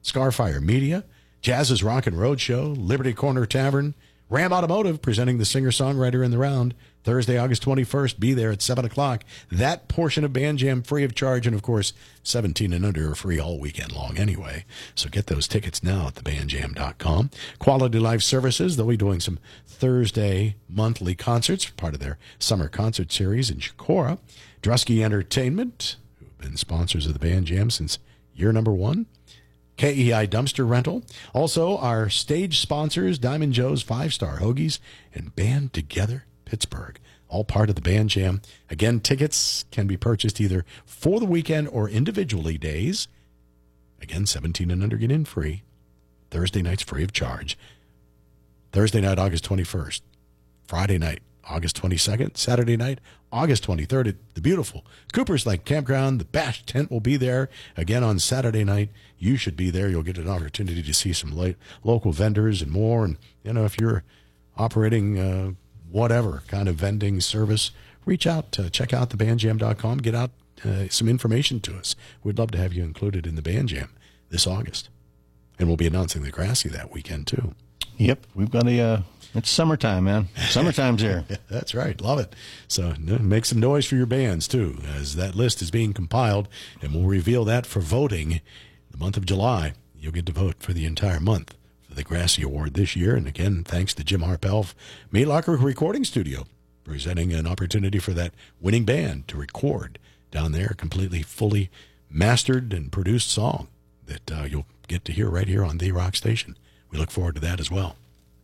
Scarfire Media, Jazz's Rock and Road Show, Liberty Corner Tavern, Ram Automotive presenting the singer-songwriter in the round. Thursday, August 21st, be there at 7 o'clock. That portion of Band Jam free of charge, and of course, 17 and under are free all weekend long anyway. So get those tickets now at thebandjam.com. Quality Life Services, they'll be doing some Thursday monthly concerts, part of their summer concert series in Chicora. Drusky Entertainment, who've been sponsors of the Band Jam since year number 1. KEI Dumpster Rental. Also, our stage sponsors, Diamond Joe's 5-Star Hoagies and Band Together Pittsburgh, all part of the Band Jam. Again, tickets can be purchased either for the weekend or individually days. Again, 17 and under get in free. Thursday night's free of charge. Thursday night, August 21st. Friday night, August 22nd. Saturday night, August 23rd at the beautiful Cooper's Lake Campground. The Bash tent will be there. Again, on Saturday night, you should be there. You'll get an opportunity to see some local vendors and more. And, you know, if you're operating whatever kind of vending service, reach out to check out thebandjam.com. Get out some information to us. We'd love to have you included in the Band Jam this August. And we'll be announcing the Grassy that weekend, too. Yep, we've got it's summertime, man. Summertime's here. That's right. Love it. So make some noise for your bands, too, as that list is being compiled, and we'll reveal that for voting the month of July. You'll get to vote for the entire month for the Grassy Award this year. And again, thanks to Jim Harpel, Meat Locker Recording Studio, presenting an opportunity for that winning band to record down there a completely, fully mastered and produced song that you'll get to hear right here on The Rock Station. We look forward to that as well.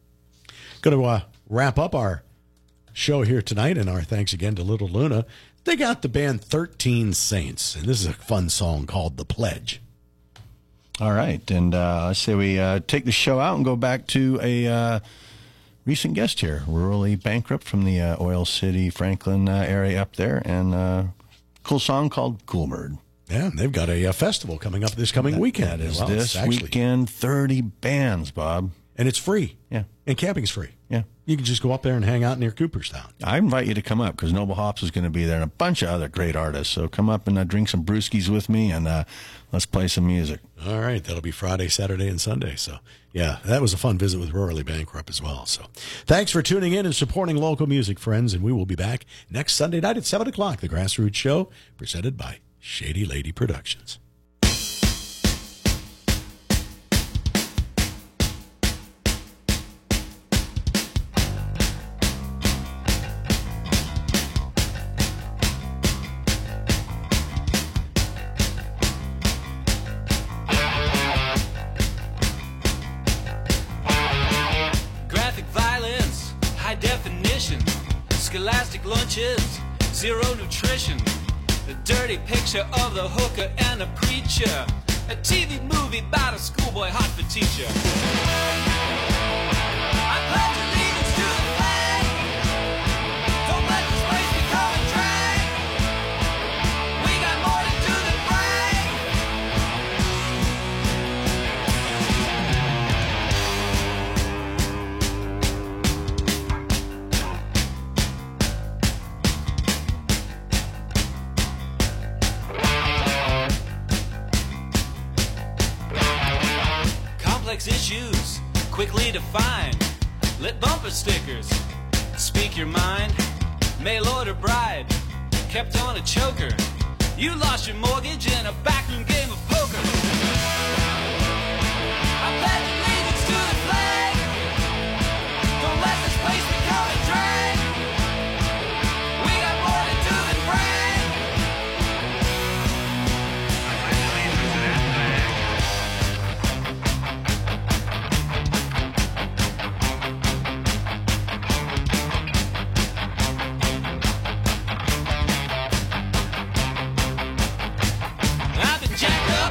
Going to wrap up our show here tonight, and our thanks again to Little Luna. They got the band 13 Saints, and this is a fun song called The Pledge. All right, and I say we take the show out and go back to a recent guest here, Rurally Bankrupt from the Oil City, Franklin area up there, and a cool song called Cool Bird. Yeah, they've got a festival coming up this coming weekend. That is this weekend, 30 bands, Bob. And it's free. Yeah. And camping's free. Yeah. You can just go up there and hang out near Cooperstown. I invite you to come up because Noble Hops is going to be there and a bunch of other great artists. So come up and drink some brewskis with me and let's play some music. All right. That'll be Friday, Saturday, and Sunday. So, yeah, that was a fun visit with Rurally Bankrupt as well. So thanks for tuning in and supporting local music, friends. And we will be back next Sunday night at 7 o'clock. The Grassroots Show, presented by Shady Lady Productions. Graphic violence, high definition, scholastic lunches, zero nutrition, the dirty picture of the hooker and a preacher, a TV movie about a schoolboy hot for teacher. I pledge allegiance to the flag, don't let this place become a drag, we got more to do than brag. Complex issues, quickly defined. Lit bumper stickers, speak your mind. Mail order bride, kept on a choker. You lost your mortgage in a backroom game of poker. I pledge allegiance to the flag, don't let this place become a drag, we got more to do than brag. I've been jacked up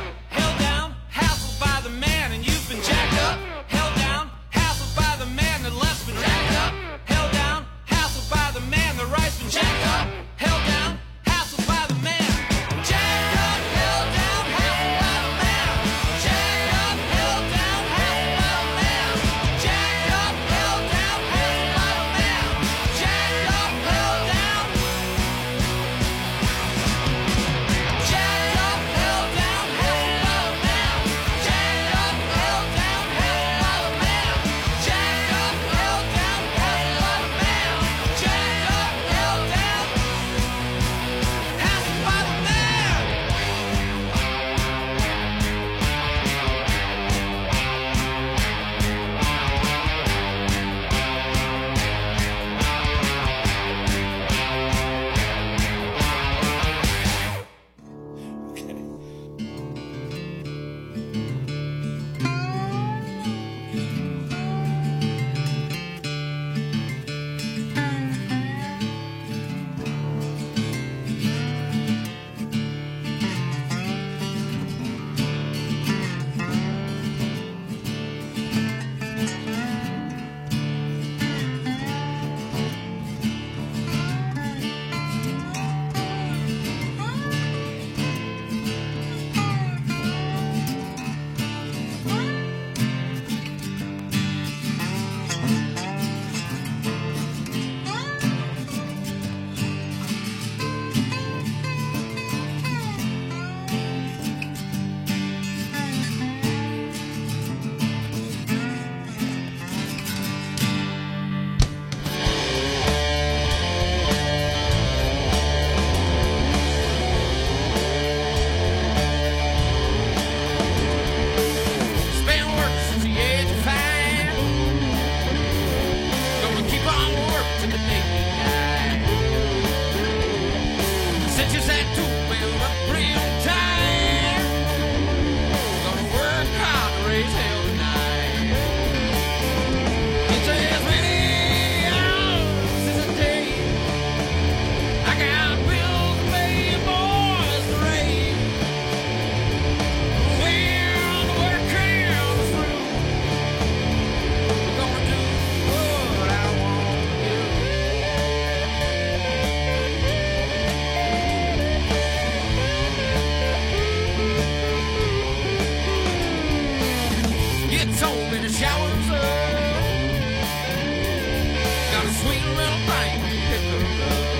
a sweet little thing to pick her up.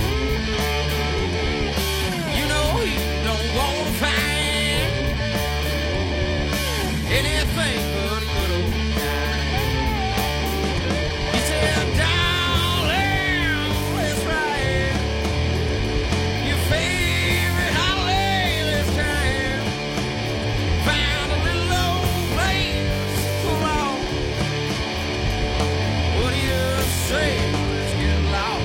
You know he don't want to find anything but a good old time. He said, darling, let's ride your favorite holiday this time. Found a little old place to walk. What do you say? Let's get lost.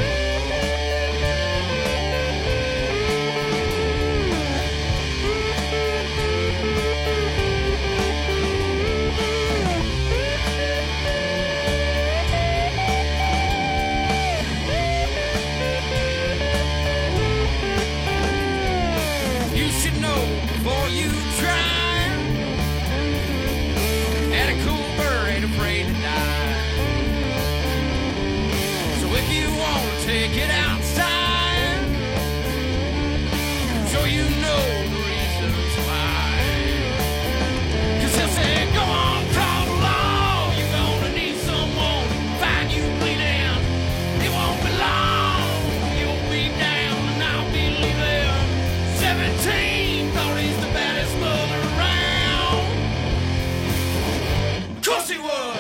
You should know before you try. And a cool bird ain't afraid to die. So if you want to take it outside, so you know the reasons why. 'Cause he'll say, go on, crawl along. You're gonna need someone to find you bleeding. It won't be long. You'll be down and I'll be leaving. 17, thought he's the baddest mother around. Of course he was.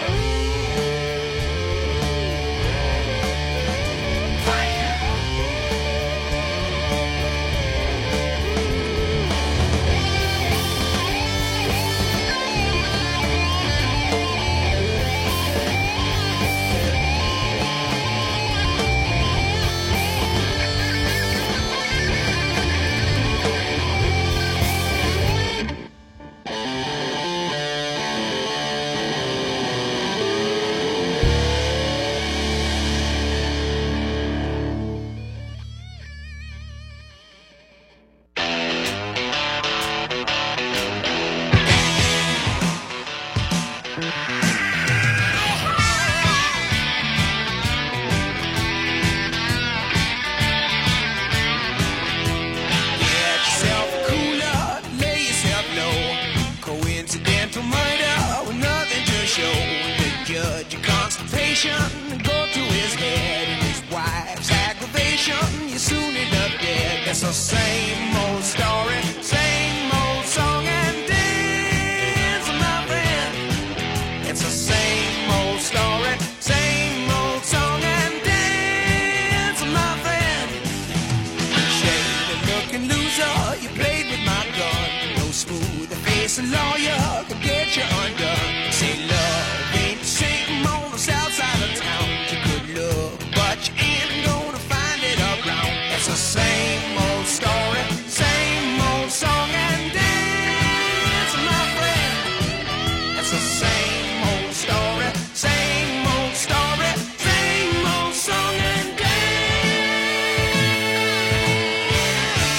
Get yourself a cooler, lay yourself low. Coincidental murder with nothing to show. The judge of constipation go to his head, and his wife's aggravation, you soon end up dead. It's the same old story, same old song and dance, my friend. It's the same old story, same old song and dance, my friend. Shady-looking loser, you played with my gun. No smooth-faced lawyer could get you undone. Say love ain't the same on the south side of town. You could look, but you ain't gonna find it around. It's the same old story, same old song and dance, my friend. It's the same old story, same old story, same old song and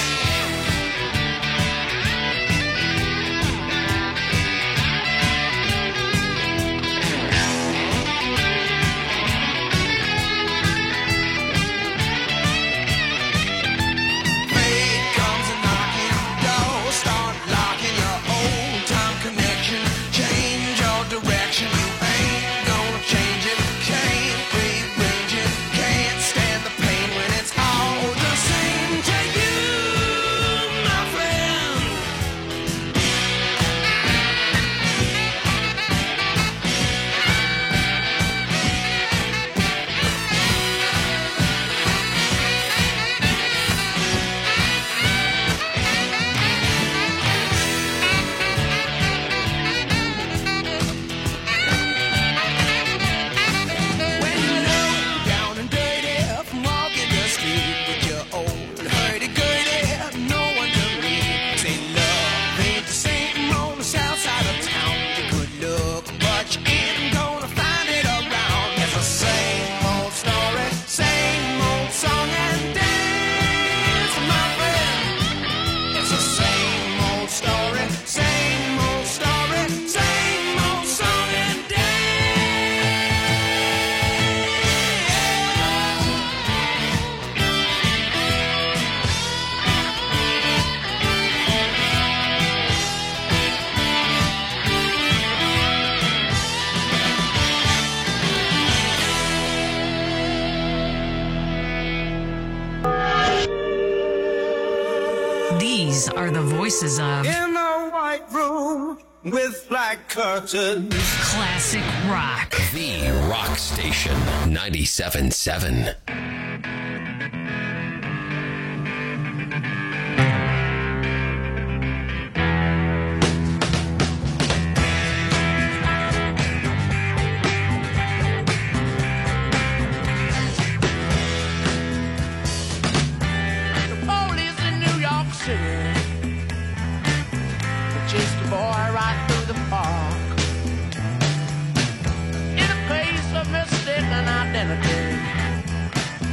dance. These are the voices of In a white room with black curtains. classic rock. The Rock Station 97.7. Police in New York City chased a boy right through the park. In a case of mistaken identity,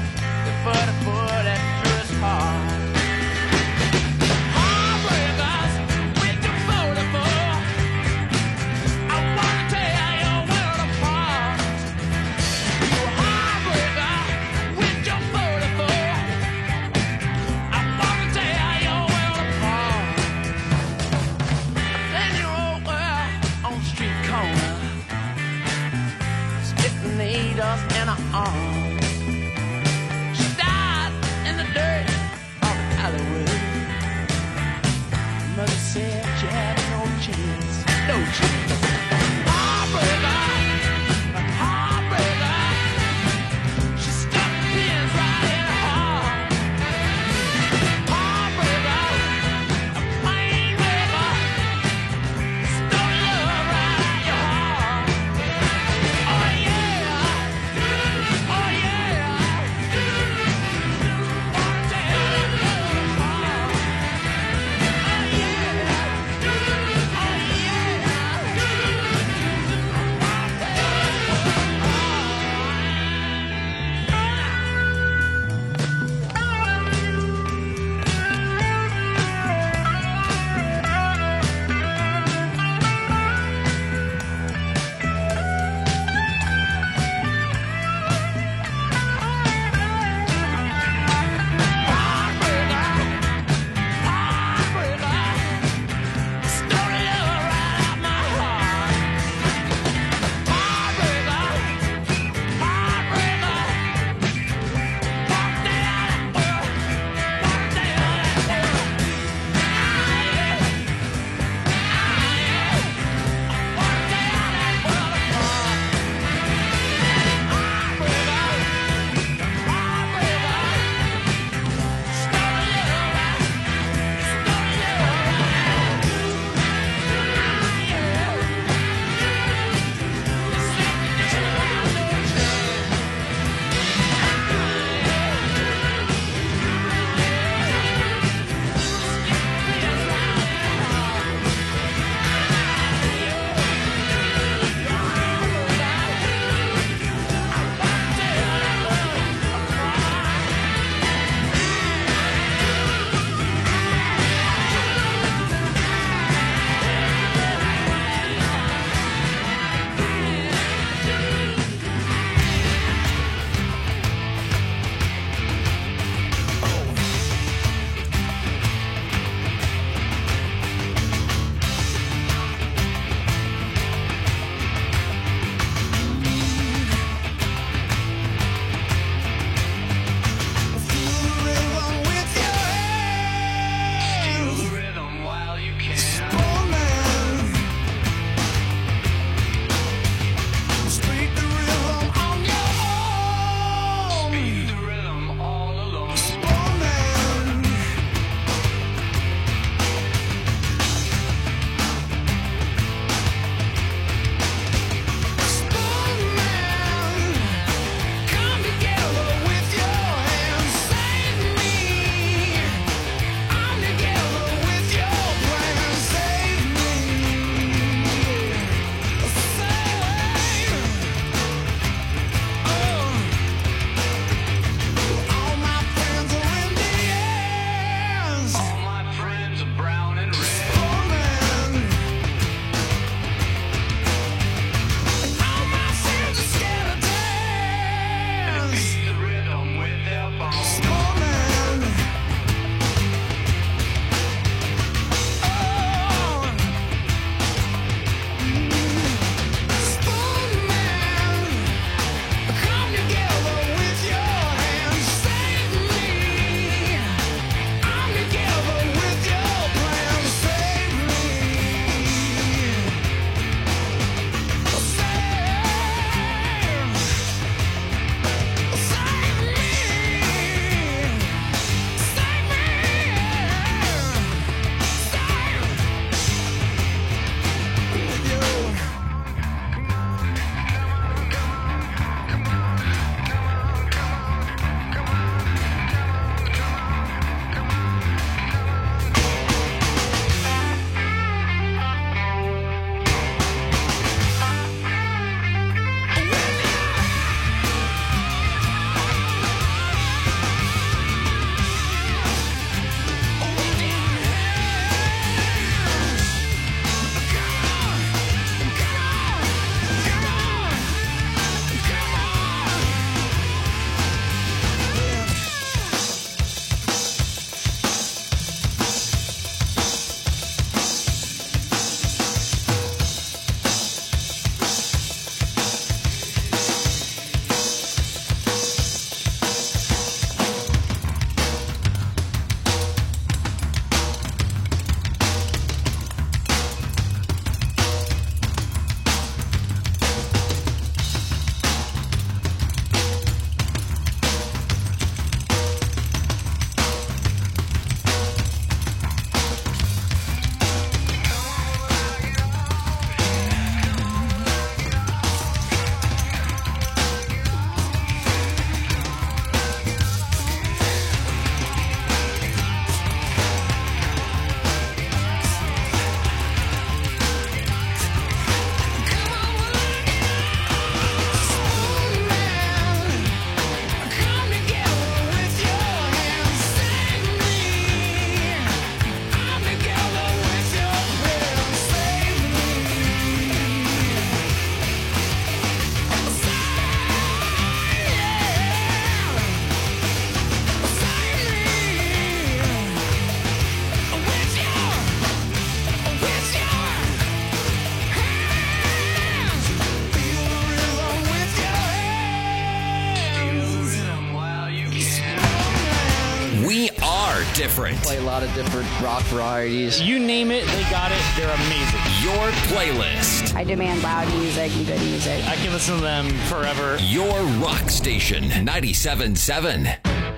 different. Play a lot of different rock varieties. You name it, they got it. They're amazing. Your playlist. I demand loud music and good music. I can listen to them forever. Your rock station, 97.7.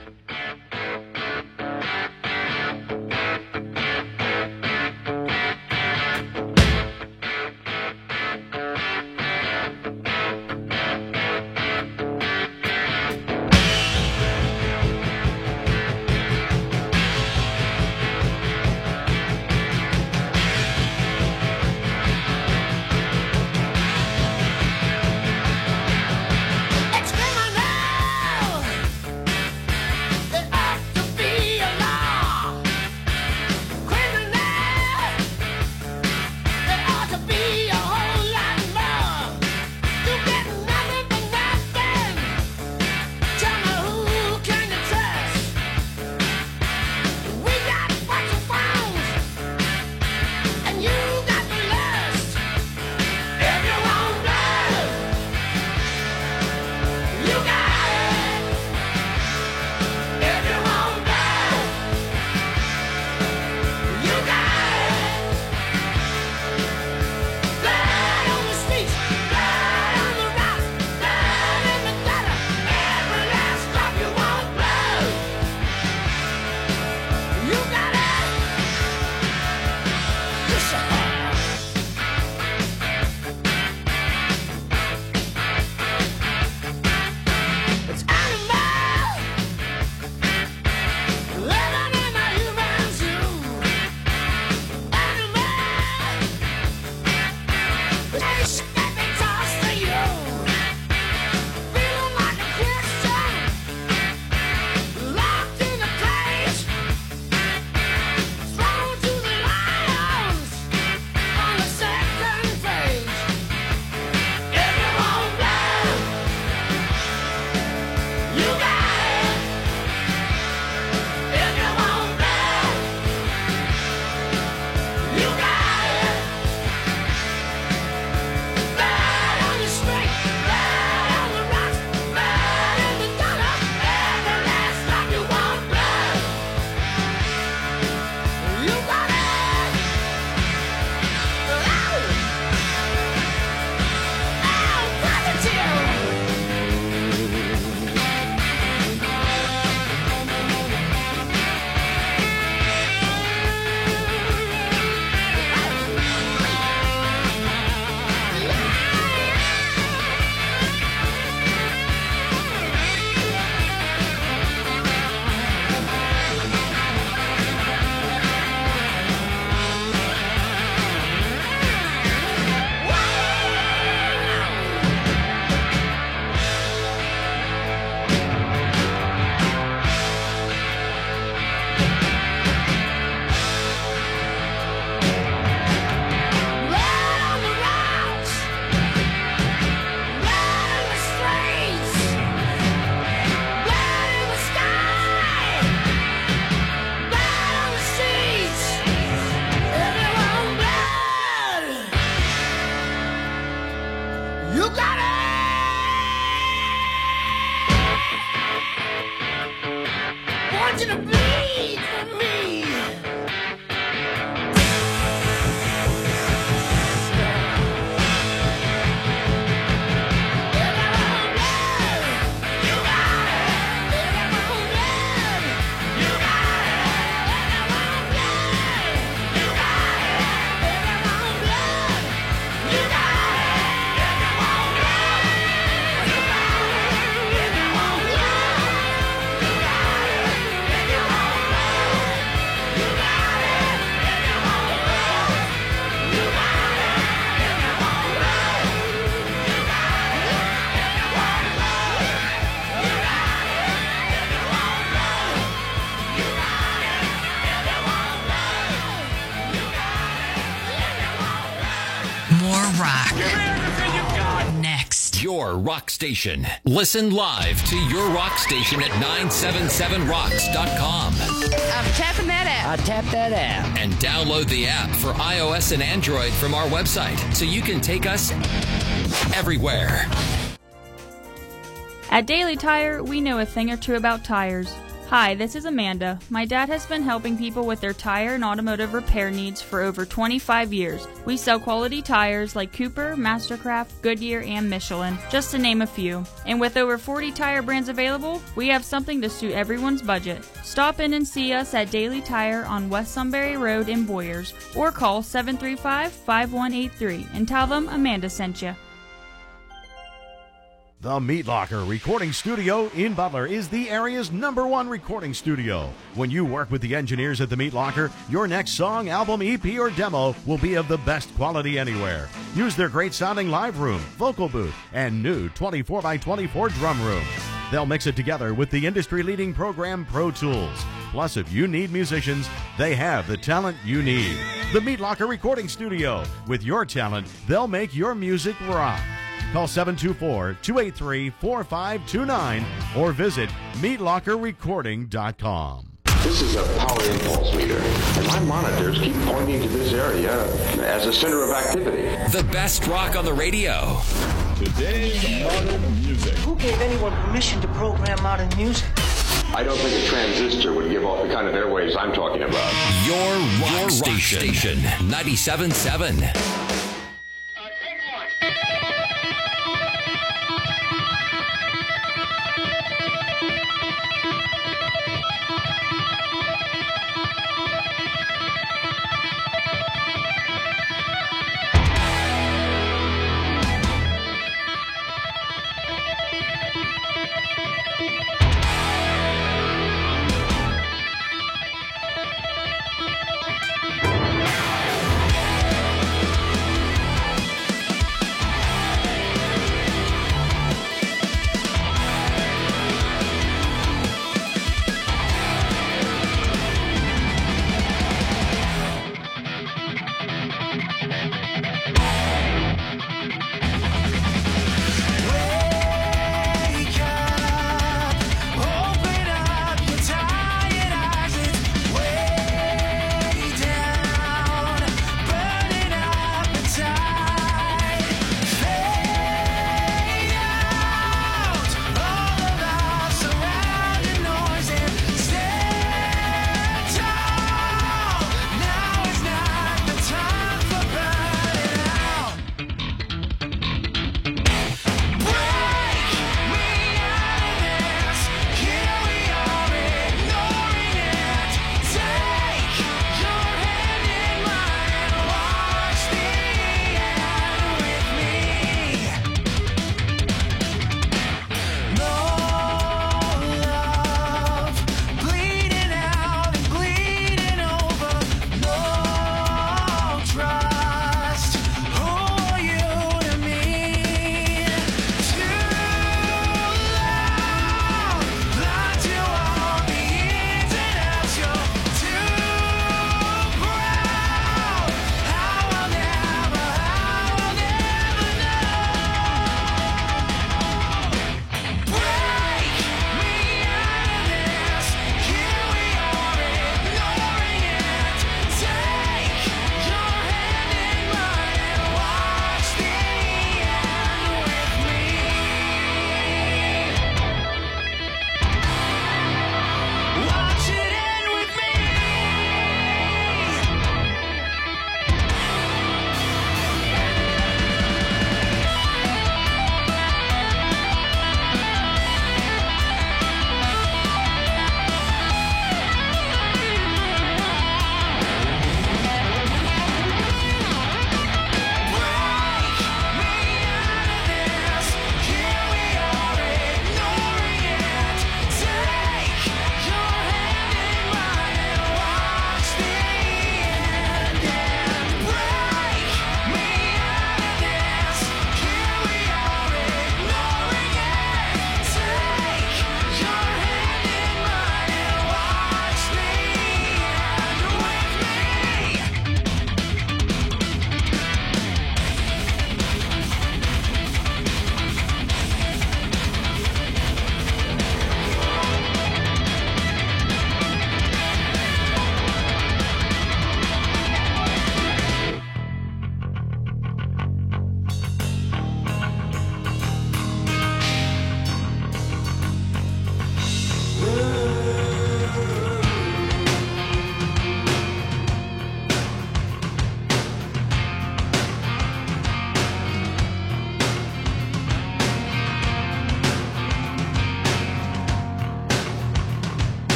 It's criminal. want you to bleed for me. More rock. Next. Your Rock Station. Listen live to Your Rock Station at 977rocks.com. I'm tapping that app. I tapped that app. And download the app for iOS and Android from our website so you can take us everywhere. At Daily Tire, we know a thing or two about tires. Hi, this is Amanda. My dad has been helping people with their tire and automotive repair needs for over 25 years. We sell quality tires like Cooper, Mastercraft, Goodyear, and Michelin, just to name a few. And with over 40 tire brands available, we have something to suit everyone's budget. Stop in and see us at Daily Tire on West Sunbury Road in Boyers, or call 735-5183 and tell them Amanda sent you. The Meat Locker Recording Studio in Butler is the area's #1 recording studio. When you work with the engineers at the Meat Locker, your next song, album, EP, or demo will be of the best quality anywhere. Use their great sounding live room, vocal booth, and new 24x24 drum room. They'll mix it together with the industry-leading program Pro Tools. Plus, if you need musicians, they have the talent you need. The Meat Locker Recording Studio. With your talent, they'll make your music rock. Call 724-283-4529 or visit meatlockerrecording.com. This is a power impulse meter, and my monitors keep pointing to this area as a center of activity. The best rock on the radio. Today's modern music. Who gave anyone permission to program modern music? I don't think a transistor would give off the kind of airwaves I'm talking about. Your rock station, 97.7.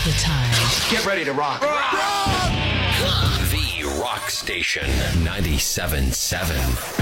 the time. Get ready to rock. The Rock Station 97.7.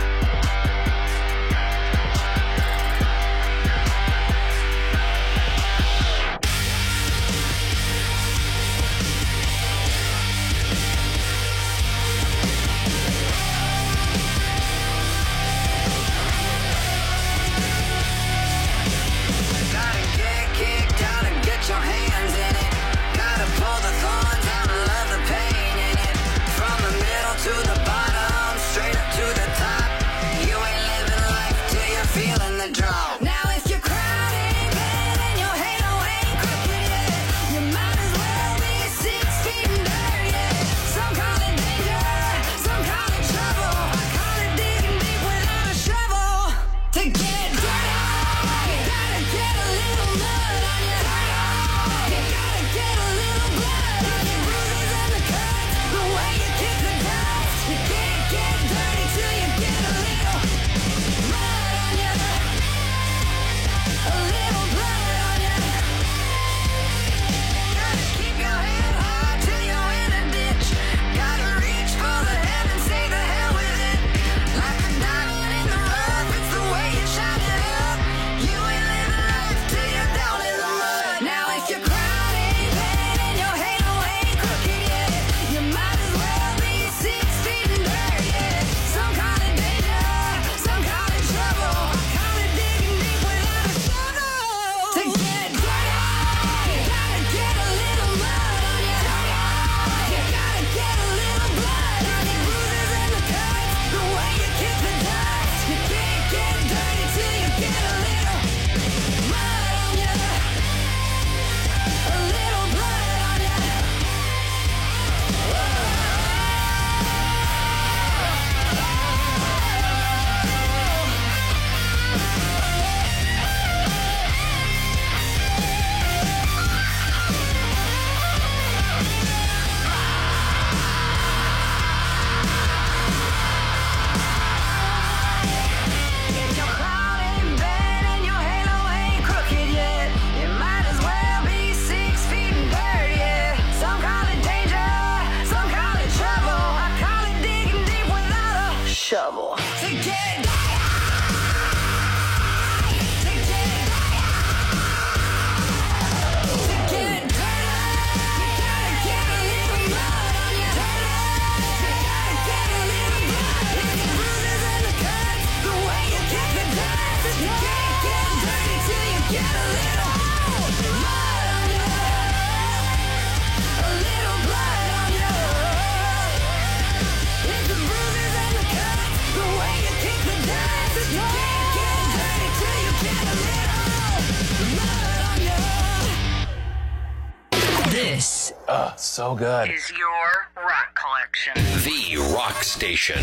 This so good. is your rock collection. The Rock Station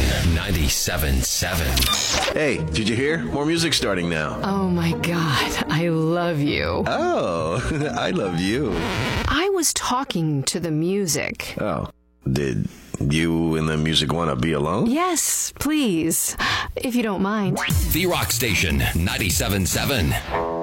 97.7. Hey, did you hear? More music starting now. Oh my God, I love you. Oh, I love you. I was talking to the music. Oh, did you and the music want to be alone? Yes, please, if you don't mind. The Rock Station 97.7.